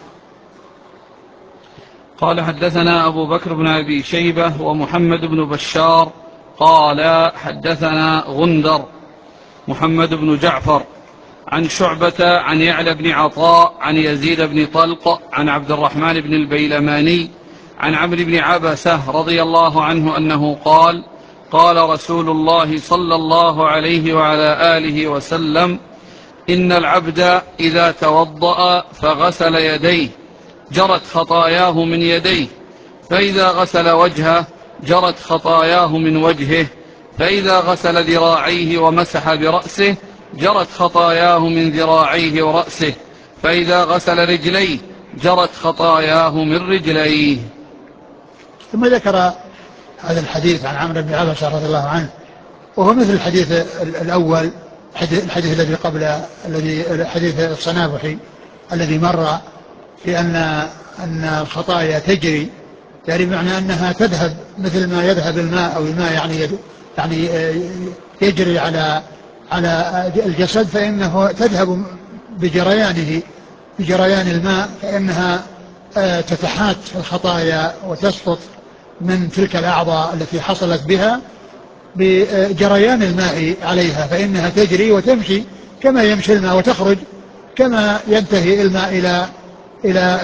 قال: حدثنا أبو بكر بن أبي شيبة ومحمد بن بشار قال: حدثنا غندر محمد بن جعفر عن شعبة عن يعلى بن عطاء عن يزيد بن طلق عن عبد الرحمن بن البيلماني عن عمرو بن عبسة رضي الله عنه أنه قال: قال رسول الله صلى الله عليه وعلى آله وسلم: إن العبد إذا توضأ فغسل يديه جرت خطاياه من يديه، فإذا غسل وجهه جرت خطاياه من وجهه، فإذا غسل ذراعيه ومسح برأسه جرت خطاياه من ذراعيه ورأسه، فإذا غسل رجليه جرت خطاياه من رجليه. ثم ذكر هذا الحديث عن عمرو بن عبسة رضي الله عنه، وهو مثل الحديث الأول، الحديث الذي قبل الذي حديث الصنابحي الذي مر، في أن أن الخطايا تجري، يعني بمعنى أنها تذهب مثل ما يذهب الماء أو الماء يعني يعني يجري على على الجسد، فإنه تذهب بجريانه بجريان الماء، فإنها تتحات الخطايا وتسقط من تلك الأعضاء التي حصلت بها بجريان الماء عليها، فإنها تجري وتمشي كما يمشي الماء وتخرج كما ينتهي الماء إلى إلى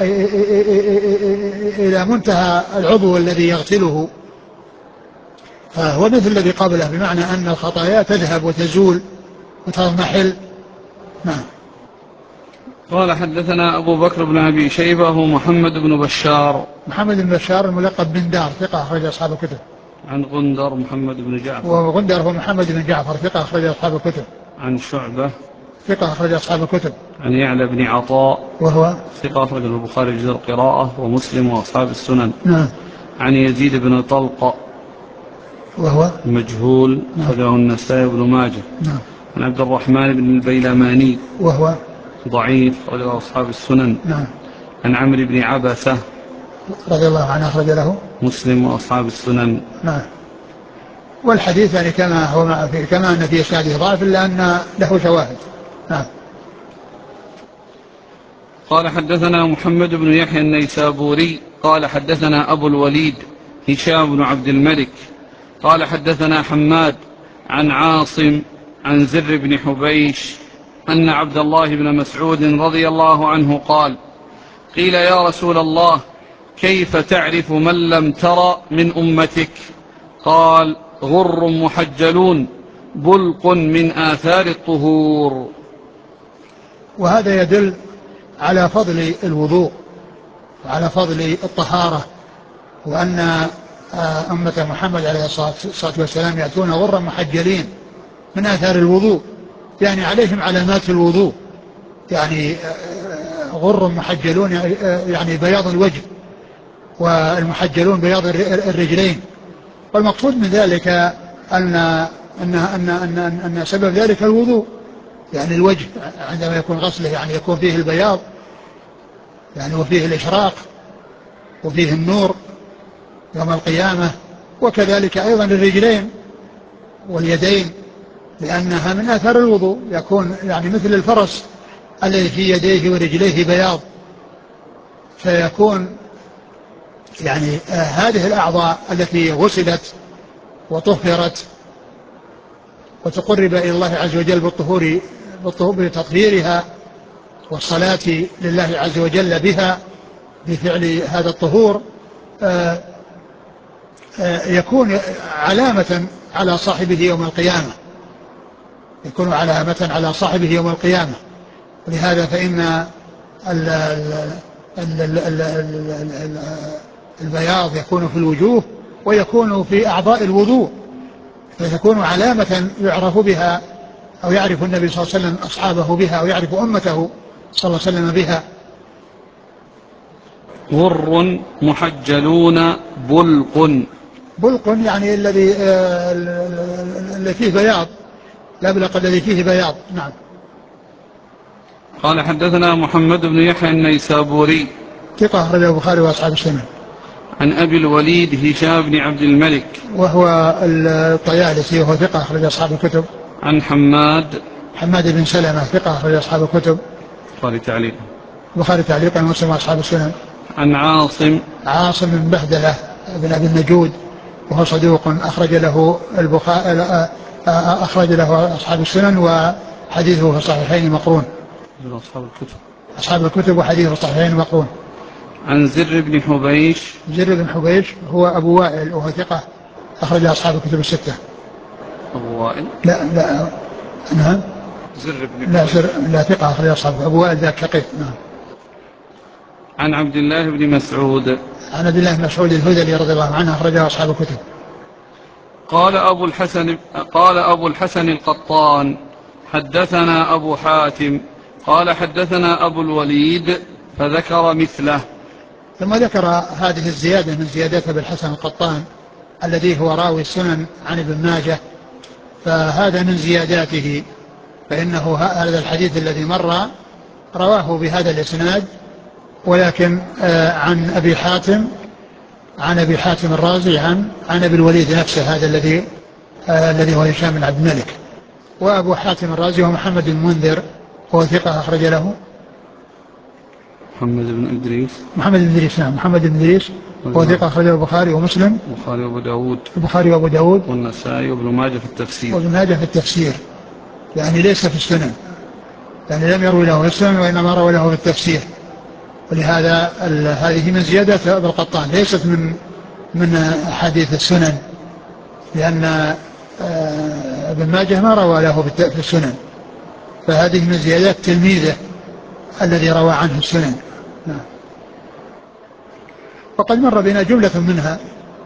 إلى منتهى العضو الذي يغسله، فهو مثل الذي قبله، بمعنى أن الخطايا تذهب وتزول وتضمحل. نعم. قال: حدثنا أبو بكر بن أبي شيبة ومحمد بن بشار. محمد بن بشار الملقب بن دار ثقة أخرج أصحاب الكتب. عن غندر محمد بن جعفر. وغندر هو محمد بن جعفر ثقة أخرج أصحاب الكتب. عن شعبة ثقة أخرج أصحاب الكتب. عن يعلى بن عطاء وهو ثقة أخرج البخاري جزء القراءة ومسلم وأصحاب السنن. نعم. عن يزيد بن طلق وهو مجهول أخرجه النسائي بن ماجه. نعم. عن عبد الرحمن بن البيلماني وهو ضعيف أخرجه أصحاب السنن. نعم. عن عمرو بن عبسة رضي الله عنه أخرج له مسلم وأصحاب السنن. نعم. والحديث يعني كما هو في كما أن في إسناده ضعف إلا أن له شواهد. نعم. قال: حدثنا محمد بن يحيى النيسابوري قال: حدثنا أبو الوليد هشام بن عبد الملك قال: حدثنا حماد عن عاصم عن زر بن حبيش أن عبد الله بن مسعود رضي الله عنه قال: قيل يا رسول الله كيف تعرف من لم تر من أمتك؟ قال: غر محجلون بلق من آثار الطهور. وهذا يدل على فضل الوضوء وعلى فضل الطهارة، وأن أمة محمد عليه الصلاة والسلام يأتون غرا محجلين من آثار الوضوء، يعني عليهم علامات الوضوء، يعني غر محجلون يعني بياض الوجه، والمحجلون بياض الرجلين. والمقصود من ذلك أن أن أن أن أن سبب ذلك الوضوء، يعني الوجه عندما يكون غسله يعني يكون فيه البياض يعني وفيه الإشراق وفيه النور يوم القيامة، وكذلك أيضا الرجلين واليدين، لأنها من آثار الوضوء، يكون يعني مثل الفرس الذي في يديه ورجليه بياض، فيكون يعني آه هذه الأعضاء التي غسلت وطهرت وتقرب إلى الله عز وجل بالطهور بتطهيرها والصلاة لله عز وجل بها بفعل هذا الطهور، آه آه يكون علامة على صاحبه يوم القيامة، يكون علامة على صاحبه يوم القيامة. ولهذا فإن ال ال ال ال ال البياض يكون في الوجوه ويكون في أعضاء الوضوء، فتكون علامة يعرف بها أو يعرف النبي صلى الله عليه وسلم أصحابه بها أو يعرف أمته صلى الله عليه وسلم بها. غر محجلون بلق. بلق يعني الذي الذي فيه بياض، الأبلق الذي فيه بياض. نعم. قال حدثنا محمد بن يحيى النيسابوري ثقة أخرجه البخاري وأصحاب السنن. عن أبي الوليد هشام بن عبد الملك وهو الطيالسي وهو ثقة أخرج أصحاب الكتب. عن حماد حماد بن سلمة ثقة أخرج أصحاب الكتب. البخاري تعليقا البخاري تعليقا ومسلم وأصحاب السنن. عن عاصم عاصم بن بهدلة بن أبي النجود وهو صدوق أخرج له البخاري أخرج له أصحاب السنن وحديثه في الصحيحين مقرون. أصحاب الكتب أصحاب الكتب وحديثه في الصحيحين مقرون. عن زر بن حبيش. زر بن حبيش هو أبو وائل وهو ثقة أخرج أصحاب الكتب الستة. أبو وائل لا لا نعم زر بن لا زر لا ثقة أخرج أصحاب أبو وائل ذاك ثقيف. نعم. عن عبد الله بن مسعود. عن عبد الله بن مسعود الهذلي رضي الله عنه أخرجه أصحاب الكتب. قال أبو الحسن قال أبو الحسن القطان حدثنا أبو حاتم قال حدثنا أبو الوليد فذكر مثله. ثم ذكر هذه الزيادة من زيادات أبي الحسن القطان الذي هو راوي السنن عن ابن ماجه، فهذا من زياداته، فإنه هذا الحديث الذي مر رواه بهذا الإسناد، ولكن عن أبي حاتم عن أبي حاتم الرازي عن عن أبي الوليد نفسه هذا الذي الذي هو هشام بن عبد الملك. وأبو حاتم الرازي هو محمد بن منذر هو ثقة أخرج له محمد بن إدريس محمد بن إدريس نعم محمد بن إدريس هو ثقة أخرجه البخاري ومسلم البخاري وأبو داود البخاري وأبو داود والنسائي وابن ماجه في التفسير وابن ماجه في التفسير، يعني ليس في السنن، يعني لم يروي له في السنن وإنما روي له في التفسير. ولهذا هذه من زيادة أبي القطان ليست من من أحاديث السنن، لأن ابن ماجه ما روى له في السنن، فهذه من زيادات تلميذه الذي روى عنه السنن. نعم. وقد مر بنا جملة منها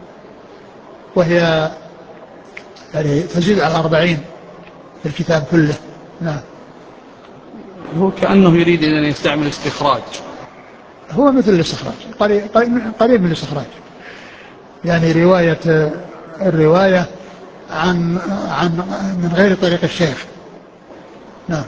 وهي يعني تزيد على أربعين في الكتاب كله. نعم. هو كأنه يريد أن يستعمل استخراج، هو مثل الاستخراج قريب, قريب من الاستخراج، يعني رواية الرواية عن عن من غير طريق الشيخ. نعم.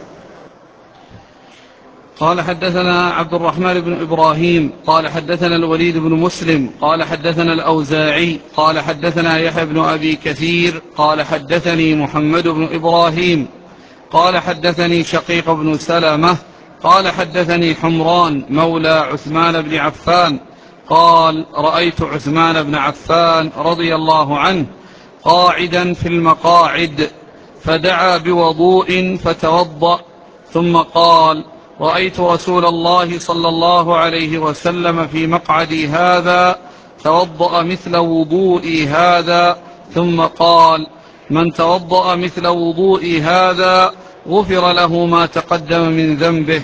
قال حدثنا عبد الرحمن بن إبراهيم قال حدثنا الوليد بن مسلم قال حدثنا الأوزاعي قال حدثنا يحيى بن أبي كثير قال حدثني محمد بن إبراهيم قال حدثني شقيق بن سلمة قال حدثني حمران مولى عثمان بن عفان قال رأيت عثمان بن عفان رضي الله عنه قاعدا في المقاعد فدعا بوضوء فتوضأ ثم قال رأيت رسول الله صلى الله عليه وسلم في مقعدي هذا توضأ مثل وضوئي هذا ثم قال من توضأ مثل وضوئي هذا غفر له ما تقدم من ذنبه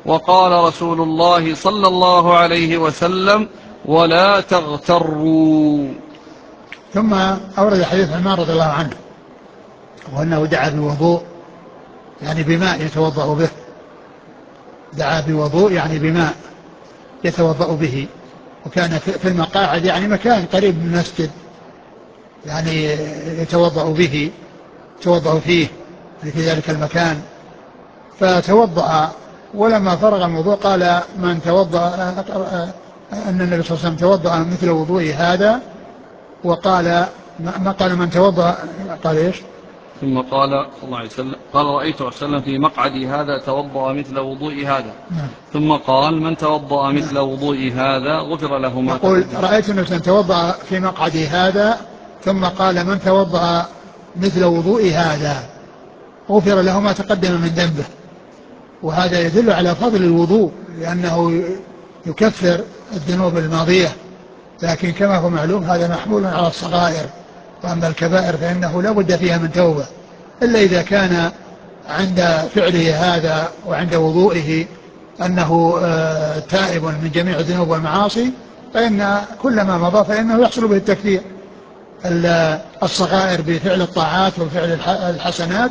وقال رسول الله صلى الله عليه وسلم ولا تغتروا. ثم أورد حديث عمار رضي الله عنه وأنه دعا بوضوء يعني بماء يتوضأ به، دعا بوضوء يعني بماء يتوضأ به، وكان في المقاعد يعني مكان قريب من المسجد يعني يتوضأ به يتوضأ فيه في ذلك المكان، فتوضأ ولما فرغ الوضوء قال من توضأ أن النبي صلى الله عليه وسلم توضأ مثل وضوء هذا، وقال ما قال من توضأ قال إيش؟ ثم قال صلى الله عليه وسلم قال رأيت صلى الله عليه وسلم في مقعدي هذا توضأ مثل وضوء هذا. نعم. ثم قال من توضأ مثل نعم. وضوء هذا غفر له ما يقول رأيت النبي صلى الله عليه وسلم توضأ في مقعدي هذا ثم قال من توضأ مثل وضوء هذا غفر له ما تقدم من ذنبه. وهذا يدل على فضل الوضوء لأنه يكفر الذنوب الماضية، لكن كما هو معلوم هذا محمول على الصغائر، وأما الكبائر فإنه لا بد فيها من توبة، إلا إذا كان عند فعله هذا وعند وضوئه أنه تائب من جميع الذنوب والمعاصي فإن كل ما مضى فإنه يحصل به التكفير. الصغائر بفعل الطاعات وفعل الحسنات،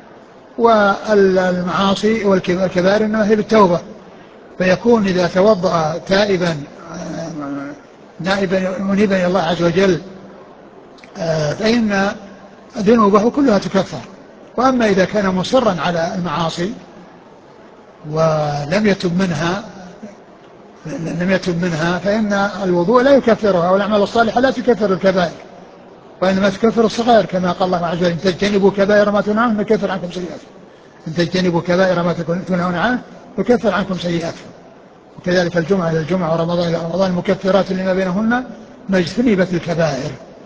والمعاصي والكبائر إنما هي بالتوبة، فيكون إذا توضأ تائبا نائبا منيبا إلى الله عز وجل فإن ذنوبه كلها تكفر. وأما إذا كان مصرا على المعاصي ولم يتب منها لم يتب منها فإن الوضوء لا يكفرها، والأعمال الصالحة لا تكفر الكبائر وإنما تكفر الصغائر، كما قال الله عز وجل إن تجتنبوا كبائر ما تنهون عنه نكفر عنكم سيئاتكم، إن تجتنبوا كبائر ما تنهون عنه نكفر عنكم سيئاتكم. وكذلك الجمعة إلى الجمعة ورمضان إلى رمضان مكفرات لما بينهن ما اجتنبت الكبائر.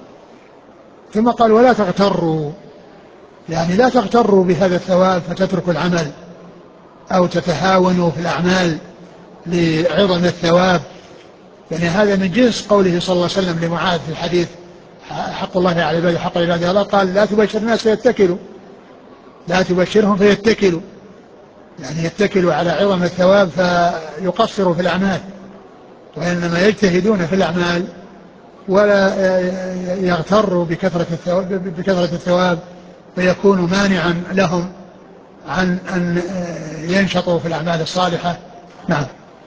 ثم قال ولا تغتروا، يعني لا تغتروا بهذا الثواب فتتركوا العمل أو تتهاونوا في الأعمال لعظم الثواب، يعني هذا من جنس قوله صلى الله عليه وسلم لمعاذ في الحديث حق الله على العباد حق العباد على الله، قال لا تبشر الناس فيتكلوا لا تبشرهم فيتكلوا، يعني يتكلوا على عظم الثواب فيقصروا في الأعمال، وإنما يجتهدون في الأعمال ولا يغتروا بكثرة الثواب, بكثرة الثواب فيكون مانعا لهم عن أن ينشطوا في الأعمال الصالحة. نعم.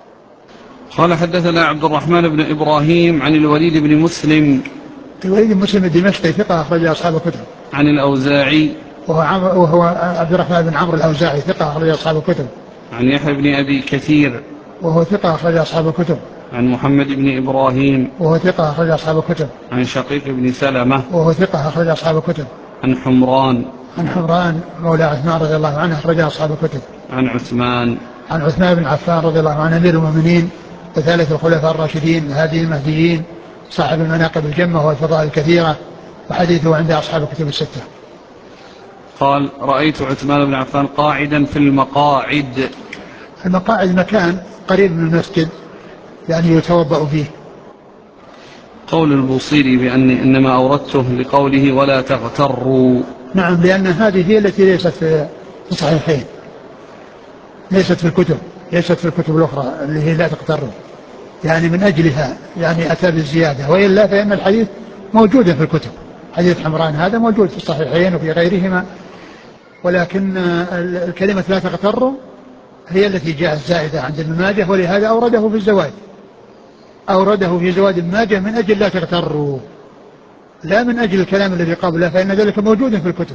قال حدثنا عبد الرحمن بن إبراهيم عن الوليد بن مسلم الوليد بن مسلم الدمشقي ثقة أخرج أصحاب الكتب. عن الأوزاعي وهو, وهو عبد الرحمن بن عمرو الأوزاعي ثقة أخرج أصحاب الكتب. عن يحيى بن أبي كثير وهو ثقة أخرج أصحاب الكتب. عن محمد بن إبراهيم وهو ثقة أخرج أصحاب الكتب. عن شقيق بن سلمة وهو ثقة أخرج أصحاب الكتب. عن حمران عن حمران مولى عثمان رضي الله عنه أخرج أصحاب الكتب. عن عثمان عن عثمان بن عفان رضي الله عنه أمير المؤمنين وثالث الخلفاء الراشدين الهادي المهديين صاحب المناقب الجمة والفضائل الكثيرة، وحديثه عند أصحاب الكتب الستة. قال رأيت عثمان بن عفان قاعدا في المقاعد. المقاعد مكان قريب من المسجد يعني يتوضأ فيه. قول البوصيري بأن إنما أوردته لقوله ولا تغتروا. نعم، لأن هذه هي التي ليست في الصحيحين، ليست في الكتب ليست في الكتب الأخرى اللي هي لا تغتروا، يعني من أجلها يعني أتى بالزيادة، وإلا فإن الحديث موجود في الكتب، حديث حمران هذا موجود في الصحيحين وفي غيرهما، ولكن الكلمة لا تغتروا هي التي جاءت زائدة عند ابن ماجه، ولهذا أورده في الزوائد أورده في زوائد ابن ماجه من أجل لا تغتروا، لا من أجل الكلام الذي قبله، فإن ذلك موجود في الكتب.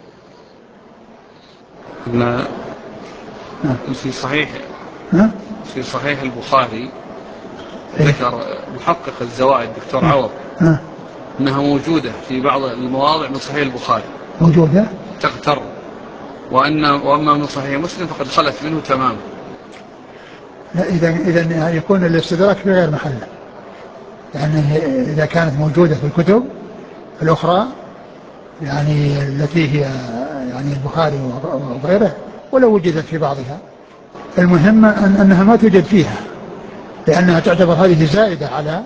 لا في صحيح في صحيح البخاري ذكر محقق الزوائد دكتور عوض أنها موجودة في بعض المواضع من صحيح البخاري موجودة تغتر، وأن وأما من صحيح مسلم فقد خلت منه تماما. إذا إذا يكون الاستدراك في غير محله، يعني إذا كانت موجودة في الكتب الأخرى يعني التي هي يعني البخاري وغيره ولو وجدت في بعضها، المهم أن أنها ما توجد فيها لأنها تعتبر هذه زائدة على،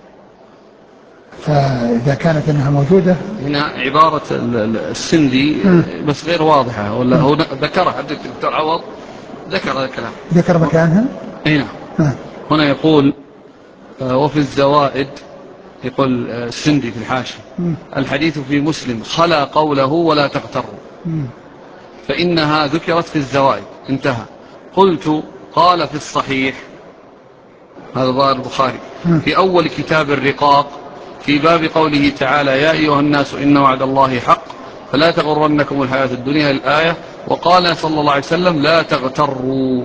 فإذا كانت أنها موجودة. هنا عبارة السندي بس غير واضحة، ولا هو ذكرها الدكتور عوض ذكر هذا الكلام. ذكر مكانها؟ اي نعم. آه. هنا يقول آه وفي الزوائد، يقول آه السندي في الحاشية: الحديث في مسلم خلا قوله ولا تغتروا، فإنها ذكرت في الزوائد، انتهى. قلت: قال في الصحيح، هذا ظاهر البخاري، في أول كتاب الرقاق في باب قوله تعالى: يا أيها الناس إن وعد الله حق فلا تغرنكم الحياة الدنيا، الآية. وقال صلى الله عليه وسلم: لا تغتروا.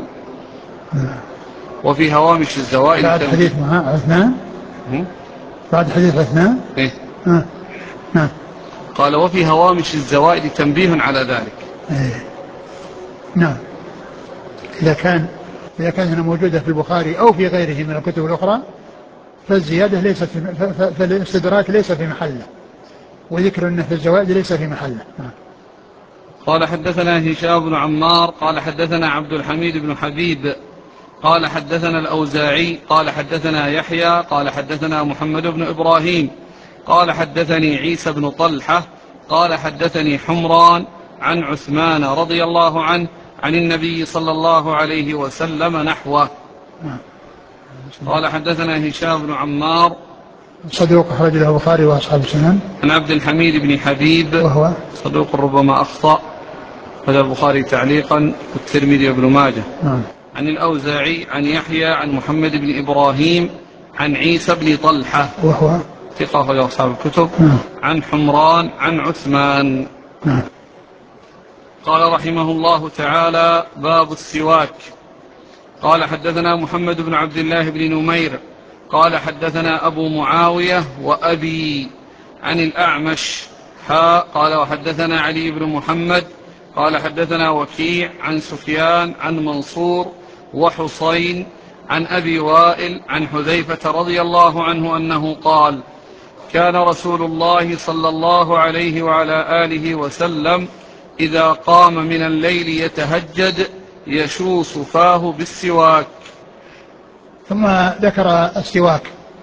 وفي هوامش الزوائد بعد حديث عثمان، بعد حديث عثمان إيه؟ آه. نعم. قال: وفي هوامش الزوائد تنبيه على ذلك. إيه. نعم. إذا كان إذا كانت موجودة في البخاري أو في غيره من الكتب الأخرى فالزيادة ليست في فالاستدراك ليس في محله، وذكر أنه في الزوائد ليس في محله. نعم. قال: حدثنا هشام بن عمار قال حدثنا عبد الحميد بن حبيب قال حدثنا الأوزاعي قال حدثنا يحيى قال حدثنا محمد بن إبراهيم قال حدثني عيسى بن طلحة قال حدثني حمران عن عثمان رضي الله عنه عن النبي صلى الله عليه وسلم نحوه. قال: حدثنا هشام بن عمار صدوق أخرج له البخاري وأصحاب السنن. عن عبد الحميد بن حبيب وهو صدوق ربما أخطأ، هذا البخاري تعليقا والترمذي وابن ماجه. نعم. عن الأوزاعي عن يحيى عن محمد بن إبراهيم عن عيسى بن طلحة وهو ثقة أخرج أصحاب الكتب. نعم. عن حمران عن عثمان. نعم. قال رحمه الله تعالى: باب السواك. قال: حدثنا محمد بن عبد الله بن نمير قال حدثنا أبو معاوية وأبي عن الأعمش حاء قال: وحدثنا علي بن محمد قال حدثنا وكيع عن سفيان عن منصور وحصين عن أبي وائل عن حذيفة رضي الله عنه أنه قال: كان رسول الله صلى الله عليه وعلى آله وسلم إذا قام من الليل يتهجد يشوص فاه بالسواك. ثم ذكر السواك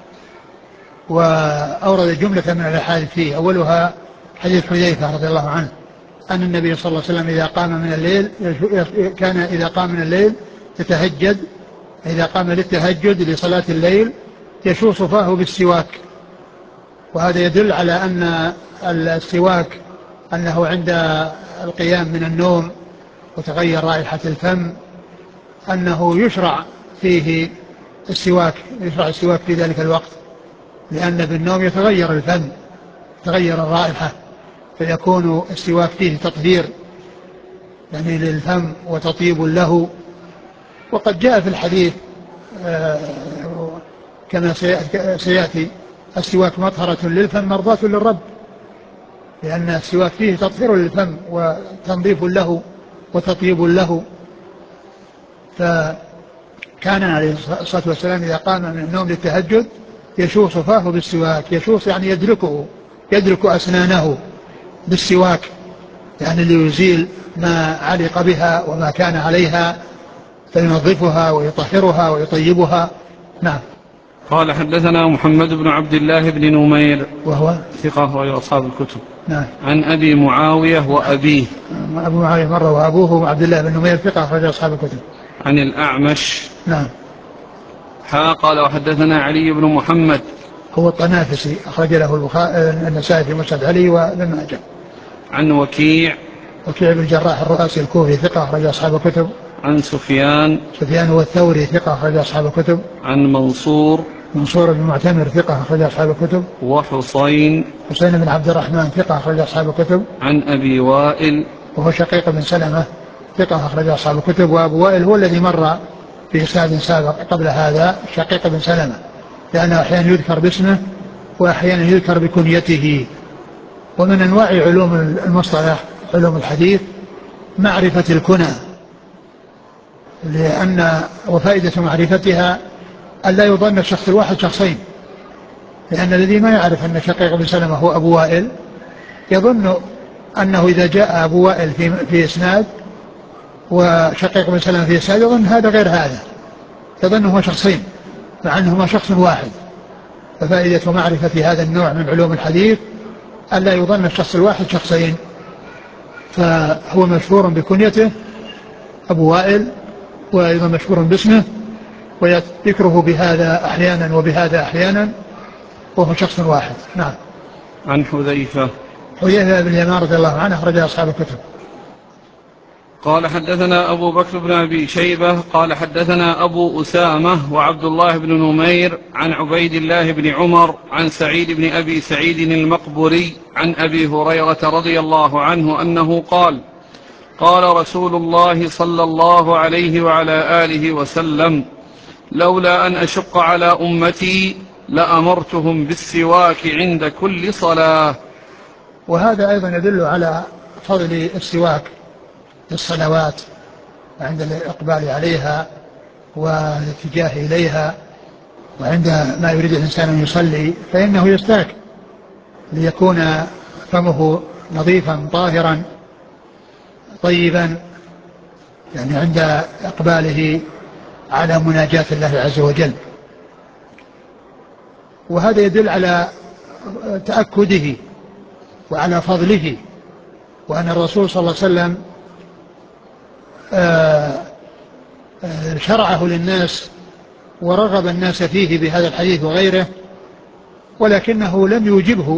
وأورد جملة من الأحاديث فيه، أولها حديث حذيفة رضي الله عنه أن النبي صلى الله عليه وسلم إذا قام من الليل كان إذا قام من الليل يتهجد، إذا قام للتهجد لصلاة الليل يشوص فاه بالسواك. وهذا يدل على أن السواك أنه عند القيام من النوم وتغير رائحة الفم أنه يشرع فيه السواك، يشرع السواك في ذلك الوقت، لأن بالنوم يتغير الفم، تغير الرائحة، فيكون السواك فيه تطهير يعني للفم وتطيب له. وقد جاء في الحديث كما سيأتي: السواك مطهرة للفم مرضاة للرب، لأن السواك فيه تطهير للفم وتنظيف له وتطيب له. فكان عليه الصلاة والسلام إذا قام من النوم للتهجد يشوص فاه بالسواك، يشوص يعني يدركه، يدرك أسنانه بالسواك، يعني ليزيل ما علق بها وما كان عليها فينظفها ويطهرها ويطيبها. نعم. قال: حدثنا محمد بن عبد الله بن نمير وهو ثقة أخرج أصحاب الكتب. نعم. عن أبي معاوية وأبيه. أبو معاوية مرة وأبوه عبد الله بن نمير ثقة أخرج أصحاب الكتب. عن الأعمش. نعم. حا قال: وحدثنا علي بن محمد هو الطنافسي أخرج له البخاري النسائي في مسند علي وابن ماجه. عن وكيع وكيع بن الجراح الرؤاسي الكوفي ثقة أخرج أصحاب الكتب. عن سفيان سفيان هو الثوري ثقة أخرج أصحاب الكتب. عن منصور منصور بن معتمر ثقة أخرج أصحاب الكتب. وحصين حسين بن عبد الرحمن ثقة أخرج أصحاب الكتب. عن أبي وائل وهو شقيق بن سلمة ثقة أخرج أصحاب الكتب. وأبو وائل هو الذي مر في إسناد سابق قبل هذا، شقيق بن سلمة، لأنه أحيانا يذكر باسمه وأحيانا يذكر بكنيته. ومن أنواع علوم المصطلح علوم الحديث معرفة الكنى، لأن وفائدة معرفتها أن لا يظن الشخص الواحد شخصين، لأن الذي ما يعرف أن شقيق بن سلمة هو أبو وائل يظن أنه إذا جاء أبو وائل في, في إسناد وشقيق بن سلمة في إسناد يظن هذا غير هذا، يظن هو شخصين مع أنهما شخص واحد. ففائدة معرفة هذا النوع من علوم الحديث أن لا يظن الشخص الواحد شخصين. فهو مشهور بكنيته أبو وائل، وأيضا مشهور باسمه، ويذكره بهذا أحيانا وبهذا أحيانا، وهو شخص واحد. نعم. عن حذيفة حذيفة بن اليمان رضي الله عنه أخرج أصحاب الكتب. قال حدثنا أبو بكر بن أبي شيبة قال حدثنا أبو أسامة وعبد الله بن نمير عن عبيد الله بن عمر عن سعيد بن أبي سعيد المقبري عن أبي هريرة رضي الله عنه أنه قال قال رسول الله صلى الله عليه وعلى آله وسلم لولا أن أشق على أمتي لأمرتهم بالسواك عند كل صلاة. وهذا أيضا يدل على فضل السواك في الصلوات وعند الإقبال عليها والاتجاه إليها، وعند ما يريد الإنسان أن يصلي فإنه يستاك ليكون فمه نظيفا طاهرا طيبا، يعني عند إقباله على مناجاة الله عز وجل. وهذا يدل على تأكده وعلى فضله، وأن الرسول صلى الله عليه وسلم شرعه للناس ورغب الناس فيه بهذا الحديث وغيره، ولكنه لم يوجبه،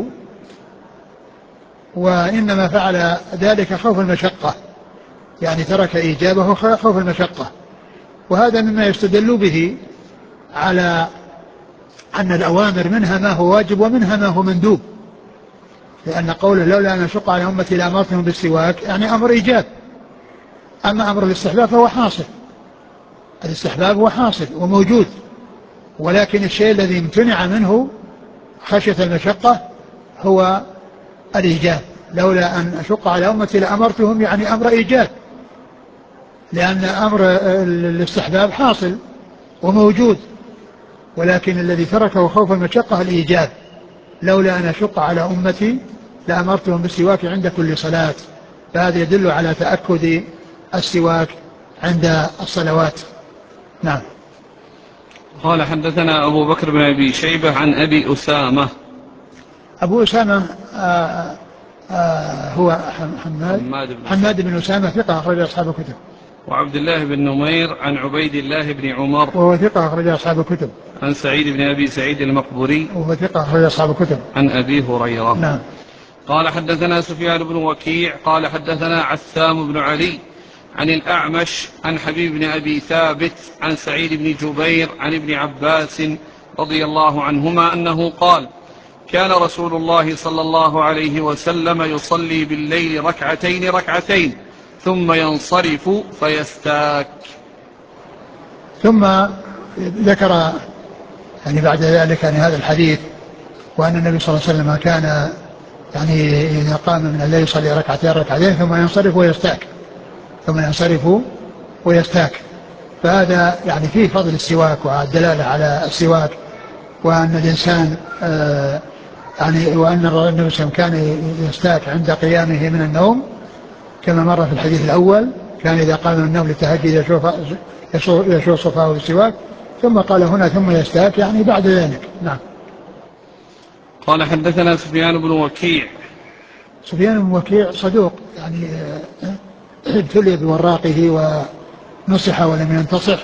وإنما فعل ذلك خوف المشقة، يعني ترك إيجابه خوف المشقة. وهذا مما يستدل به على أن الأوامر منها ما هو واجب ومنها ما هو مندوب، لأن قوله لولا أن أشق على أمتي لأمرتهم بالسواك يعني أمر إيجاب. أما أمر الاستحباب فهو حاصل، الاستحباب هو حاصل وموجود، ولكن الشيء الذي امتنع منه خشية المشقة هو الإيجاب. لولا أن أشق على أمتي لأمرتهم يعني أمر إيجاب، لأن أمر الاستحباب حاصل وموجود، ولكن الذي تركه خوف المشقة الإيجاب. لولا أن أشق على أمتي لأمرتهم بالسواك عند كل صلاة، فهذا يدل على تأكد السواك عند الصلوات. نعم. قال حدثنا أبو بكر بن أبي شيبة عن أبي أسامة. أبو أسامة آآ آآ هو حماد, حماد بن أسامة ثقة أخرج أصحاب الكتب. وعبد الله بن نمير عن عبيد الله بن عمر وهو ثقة أخرج أصحاب الكتب. عن سعيد بن أبي سعيد المقبري وهو ثقة أخرج أصحاب الكتب. عن أبي هريرة. نعم. قال حدثنا سفيان بن وكيع قال حدثنا عثام بن علي عن الأعمش عن حبيب بن أبي ثابت عن سعيد بن جبير عن ابن عباس رضي الله عنهما أنه قال كان رسول الله صلى الله عليه وسلم يصلي بالليل ركعتين ركعتين ثم ينصرف فيستاك. ثم ذكر يعني بعد ذلك يعني هذا الحديث، وأن النبي صلى الله عليه وسلم كان يعني إذا قام من الليل يصلي ركعتين ركعتين ثم ينصرف ويستاك ثم ينصرف ويستاك. فهذا يعني فيه فضل السواك والدلالة على السواك، وأن الإنسان آه يعني وأن النبي صلى الله عليه وسلم كان يستاك عند قيامه من النوم كما مر في الحديث الأول، كان إذا قام من النوم للتهجد يشوف صفاه بالسواك، ثم قال هنا ثم يستاك يعني بعد ذلك. نعم. قال حدثنا سفيان بن وكيع. سفيان بن وكيع صدوق يعني ابتلي بوراقه ونصح ولم ينتصح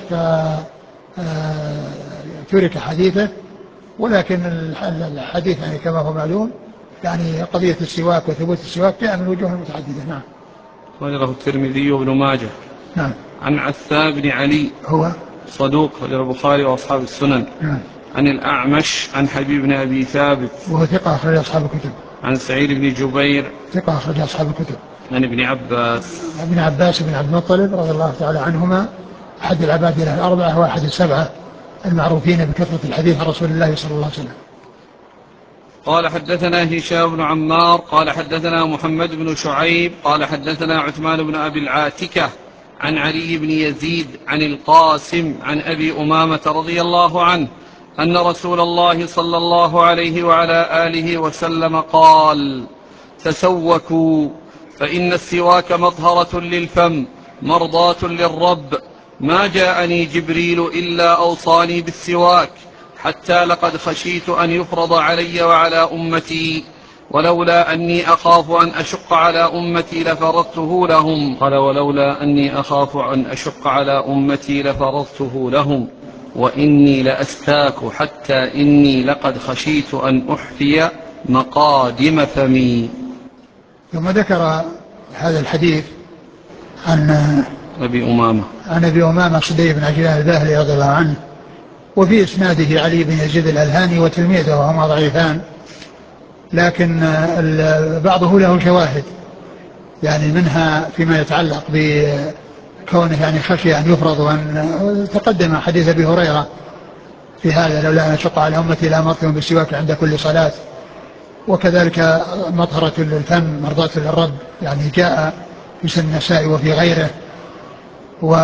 فترك حديثه، ولكن الحديث يعني كما هو معلوم يعني قضية السواك وثبوت السواك جاء من وجوه متعددة. نعم. وله الترمذي وابن ماجه. نعم. عن عثام بن علي هو صدوق وله البخاري وأصحاب السنن. نعم. عن الأعمش عن حبيب بن أبي ثابت وهو ثقة أخرج أصحاب الكتب. عن سعيد بن جبير ثقة أخرج أصحاب الكتب. عن ابن عباس ابن عباس بن عبد المطلب رضي الله تعالى عنهما، أحد العبادلة الأربعة وأحد السبعة المعروفين بكثرة الحديث عن رسول الله صلى الله عليه وسلم. قال حدثنا هشام بن عمار قال حدثنا محمد بن شعيب قال حدثنا عثمان بن أبي العاتكة عن علي بن يزيد عن القاسم عن أبي أمامة رضي الله عنه أن رسول الله صلى الله عليه وعلى آله وسلم قال تسوكوا فإن السواك مطهرة للفم مرضاة للرب ما جاءني جبريل إلا أوصاني بالسواك حتى لقد خشيت أن يفرض علي وعلى أمتي ولولا أني أخاف أن أشق على أمتي لفرضته لهم قال ولولا أني أخاف أن أشق على أمتي لفرضته لهم وإني لأستاك حتى إني لقد خشيت أن أحفي مقادم فمي. ثم ذكر هذا الحديث عن أبي أمامة عن أبي أمامة صدي بن عجلان الباهلي رضي الله عنه، وفي إسناده علي بن يزيد الألهاني وتلميذه وهما ضعيفان، لكن بعضه له شواهد، يعني منها فيما يتعلق بكونه يعني خشي أن يفرض، وأن تقدم حديث أبي هريرة في هذا لولا أن أشق على أمتي لأمرتهم بالسواك عند كل صلاة. وكذلك مطهرة للفم مرضاة للرب، يعني جاء في سنن النسائي وفي غيره. و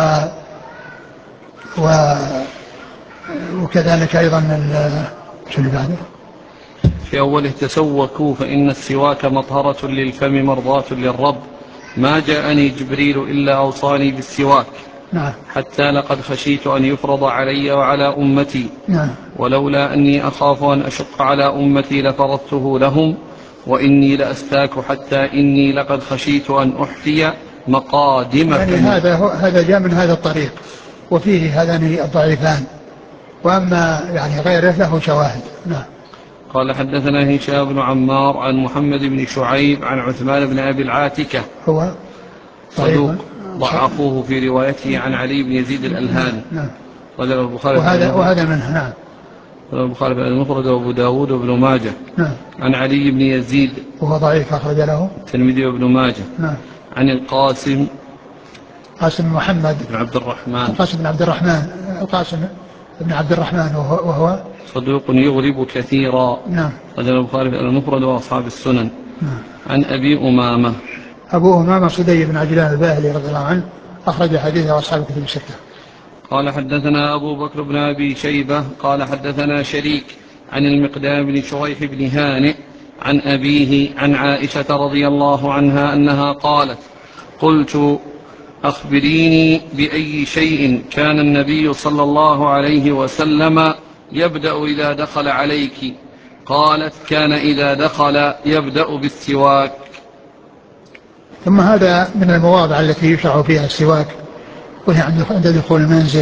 و وكذلك أيضا شو اللي بعده في أوله تسوكوا فإن السواك مطهرة للفم مرضاة للرب ما جاءني جبريل إلا أوصاني بالسواك. نعم. حتى لقد خشيت أن يفرض علي وعلى أمتي. نعم. ولولا أني أخاف أن أشق على أمتي لفرضته لهم وإني لأستاك حتى إني لقد خشيت أن أحفي مقادم يعني فمي. هذا هذا جاء من هذا الطريق وفيه هذان الضعيفان، وأما يعني غيره له شواهد. نعم. قال حدثنا هشام بن عمار عن محمد بن شعيب عن عثمان بن أبي العاتكة هو صدوق ضعفوه في روايته عن علي بن يزيد الألهاني. نعم. وهذا وهذا منه. نعم. البخاري في المفرد وابو داود وابن ماجه. نعم. عن علي بن يزيد وهو ضعيف أخرج له الترمذي وابن ماجه. نعم. عن القاسم قاسم محمد بن عبد الرحمن القاسم بن عبد الرحمن القاسم بن عبد الرحمن وهو, وهو صدوق يغرب كثيرا. نعم. رجل البخاري في المفرد واصحاب السنن. نعم. عن ابي امامه ابو امامه صدي بن عجلان الباهلي رضي الله عنه اخرج حديثه اصحاب الكتب السته. قال حدثنا ابو بكر بن ابي شيبه قال حدثنا شريك عن المقدام بن شريح بن هانئ عن ابيه عن عائشه رضي الله عنها انها قالت قلت أخبريني بأي شيء كان النبي صلى الله عليه وسلم يبدأ إذا دخل عليك؟ قالت كان إذا دخل يبدأ بالسواك. ثم هذا من المواضع التي يشرع فيها السواك، وهي عند دخول المنزل،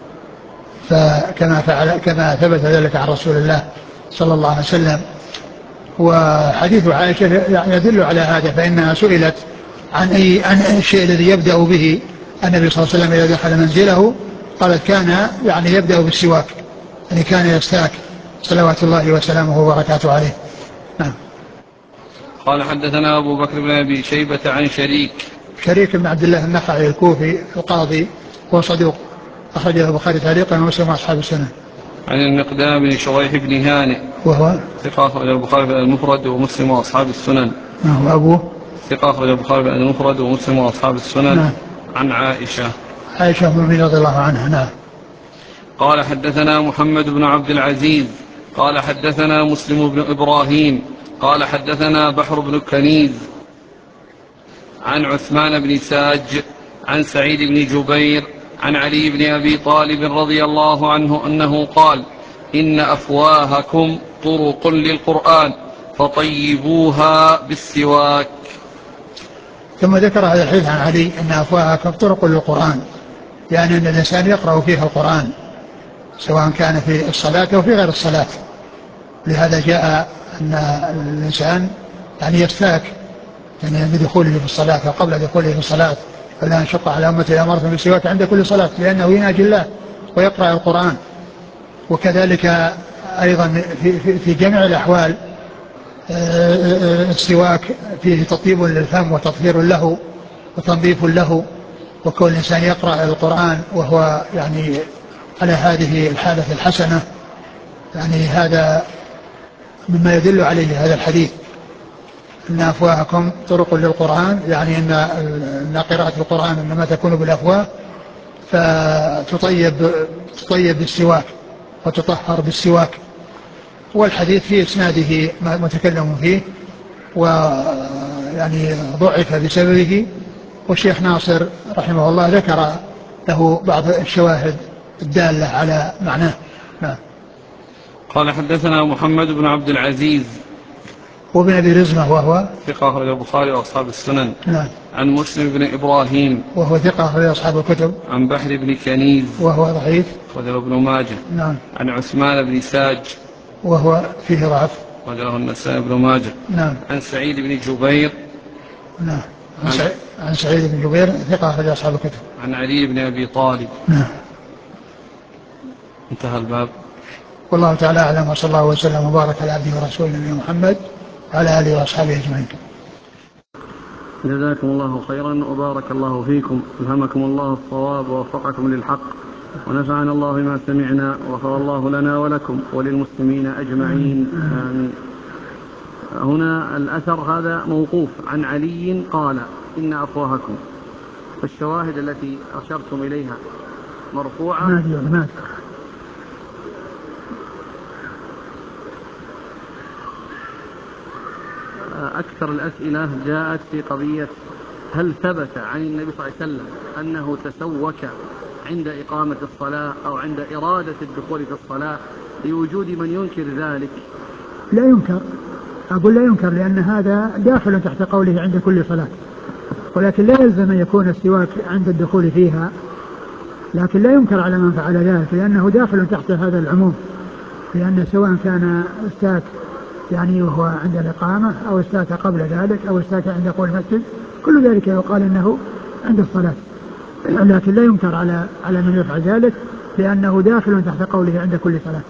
فكما فعل كما ثبت ذلك عن رسول الله صلى الله عليه وسلم. وحديث عائشة يدل على هذا، فإنها سئلت عن أي عن الشيء الذي يبدأ به النبي صلى الله عليه وسلم إذا دخل منزله، قالت كان يعني يبدأ بالسواك، يعني كان يستاك صلوات الله وسلامه وبركاته عليه. نعم. قال حدثنا أبو بكر بن أبي شيبة عن شريك شريك بن عبد الله النخعي الكوفي القاضي هو صدوق أخرجه البخاري تعليقا ومسلم أصحاب السنة. عن المقدام بن شريح بن هانئ وهو ثقة أخرج البخاري في المفرد ومسلم وأصحاب السنن. نعم. وأبوه ثقة أخرج البخاري في المفرد ومسلم وأصحاب السنن. نعم. عن عائشة عائشة بن رضي الله عنها. نعم. قال حدثنا محمد بن عبد العزيز قال حدثنا مسلم بن إبراهيم قال حدثنا بحر بن كنيز عن عثمان بن ساج عن سعيد بن جبير عن علي بن أبي طالب رضي الله عنه أنه قال إن أفواهكم طرق للقرآن فطيبوها بالسواك. ثم ذكر هذا الحديث عن علي أن أفواهكم طرق للقرآن، يعني أن الإنسان يقرأ فيها القرآن سواء كان في الصلاة أو في غير الصلاة. لهذا جاء أن الإنسان يعني يستاك يعني بدخوله في الصلاة وقبل دخوله في الصلاة، فلا نشق على أمتي أمرتهم بالسواك عند كل صلاة، لأنه يناجي الله ويقرأ القرآن. وكذلك أيضا في, في جميع الأحوال السواك فيه تطيب للفم وتطهير له وتنظيف له، وكل إنسان يقرأ القرآن وهو يعني على هذه الحالة الحسنة، يعني هذا مما يدل عليه هذا الحديث إن أفواهكم طرق للقرآن، يعني إن, إن قراءة القرآن إنما تكون بالأفواه، فتطيب تطيب بالسواك وتطهر بالسواك. والحديث في إسناده متكلم فيه ويعني ضعف بسببه، والشيخ ناصر رحمه الله ذكر له بعض الشواهد الدالة على معناه. نعم. قال حدثنا محمد بن عبد العزيز وابن أبي رزمة وهو ثقة أخرج البخاري وأصحاب السنن. نعم. عن مسلم بن إبراهيم وهو ثقة أخرج أصحاب الكتب. عن بحر بن كنيز وهو ضعيف أخرجه ابن ماجه. نعم. عن عثمان بن ساج وهو فيه ضعف أخرجه النسائي بن ماجه. نعم. عن سعيد بن جبير نعم. عن, عن, عن سعيد بن جبير ثقة أخرج أصحاب الكتب. عن علي بن أبي طالب. نعم. انتهى الباب. والله تعالى أعلم، وصلى الله وسلم وبارك على عبده ورسوله نبينا محمد وعلى آله وأصحابه أجمعين. جزاكم الله خيرا وبارك الله فيكم، ألهمكم الله الصواب ووفقكم للحق، ونفعنا الله بما سمعنا، وغفر الله لنا ولكم وللمسلمين أجمعين آمين. هنا الأثر هذا موقوف عن علي قال إن أفواهكم، فالشواهد التي أشرتم إليها مرفوعة. ما أكثر الأسئلة جاءت في قضية هل ثبت عن النبي صلى الله عليه وسلم أنه تسوك عند إقامة الصلاة أو عند إرادة الدخول في الصلاة، لوجود من ينكر ذلك؟ لا ينكر، أقول لا ينكر، لأن هذا داخل تحت قوله عند كل صلاة، ولكن لا يلزم أن يكون السواك عند الدخول فيها، لكن لا ينكر على من فعل ذلك، لأنه داخل تحت هذا العموم، لأن سواء كان استاك يعني وهو عند الإقامة أو استاك قبل ذلك أو استاك عند دخول المسجد، كل ذلك يقال أنه عند الصلاة، لكن لا ينكر على على من يفعل ذلك، لأنه داخل تحت قوله عند كل صلاة.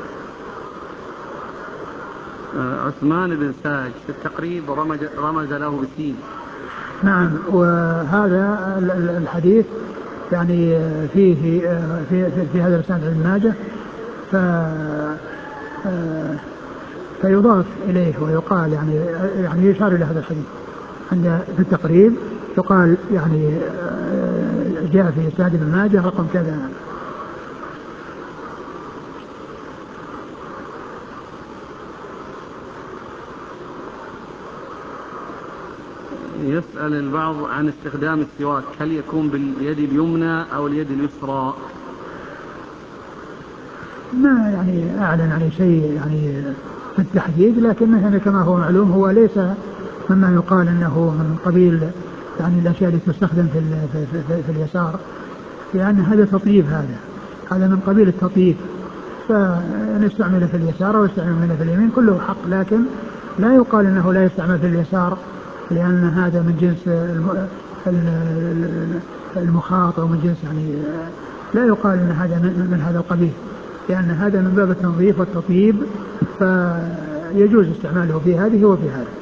عثمان بن ساج في التقريب رمز, رمز له بالسين. نعم، وهذا الحديث يعني فيه في, في, في, في هذا الإسناد ابن ماجه، ف فيضاف إليه ويقال يعني يعني يشار إلى هذا الحديث عند في التقريب، يقال يعني جاء في إسناد ابن ماجه رقم كذا. يسأل البعض عن استخدام السواك، هل يكون باليد اليمنى أو اليد اليسرى؟ ما يعني أعلن عن شيء يعني في التحديد، لكن مثلا كما هو معلوم هو ليس مما يقال أنه من قبيل يعني الأشياء التي تستخدم في, في, في, في, في اليسار، لأن هذا تطييب، هذا هذا من قبيل التطييب، فنستعمله في اليسار ويستعمله في اليمين كله حق، لكن لا يقال أنه لا يستعمل في اليسار، لأن هذا من جنس المخاط أو من جنس يعني لا يقال أن هذا من هذا القبيل، لأن هذا من باب التنظيف والتطييب، فيجوز استعماله في هذه وفي هذه.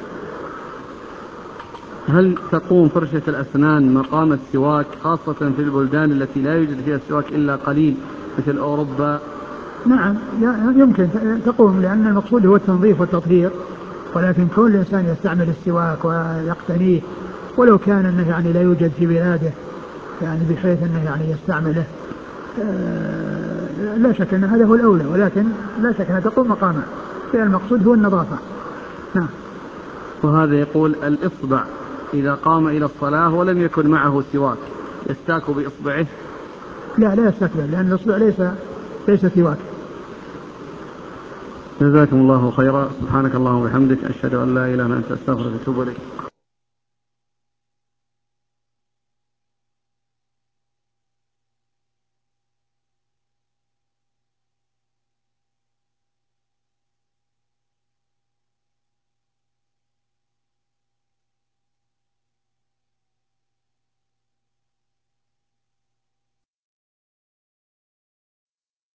هل تقوم فرشة الأسنان مقام السواك خاصة في البلدان التي لا يوجد فيها السواك إلا قليل مثل أوروبا؟ نعم يمكن تقوم، لأن المقصود هو التنظيف والتطهير، ولكن كل إنسان يستعمل السواك ويقتنيه ولو كان أنه يعني لا يوجد في بلاده، يعني بحيث أنه يعني يستعمله، آه لا شك أن هذا هو الأولى، ولكن لا شك أنها تقوم مقامه، لأن المقصود هو النظافة. نعم. وهذا يقول الإصبع إذا قام إلى الصلاة ولم يكن معه سواك يستاك بإصبعه؟ لا لا يستاك، لأن الإصبع ليس ليس سواك. جزاكم الله خيرا، سبحانك اللهم وبحمدك، أشهد أن لا إله إلا أنت، أستغفرك وأتوب إليك.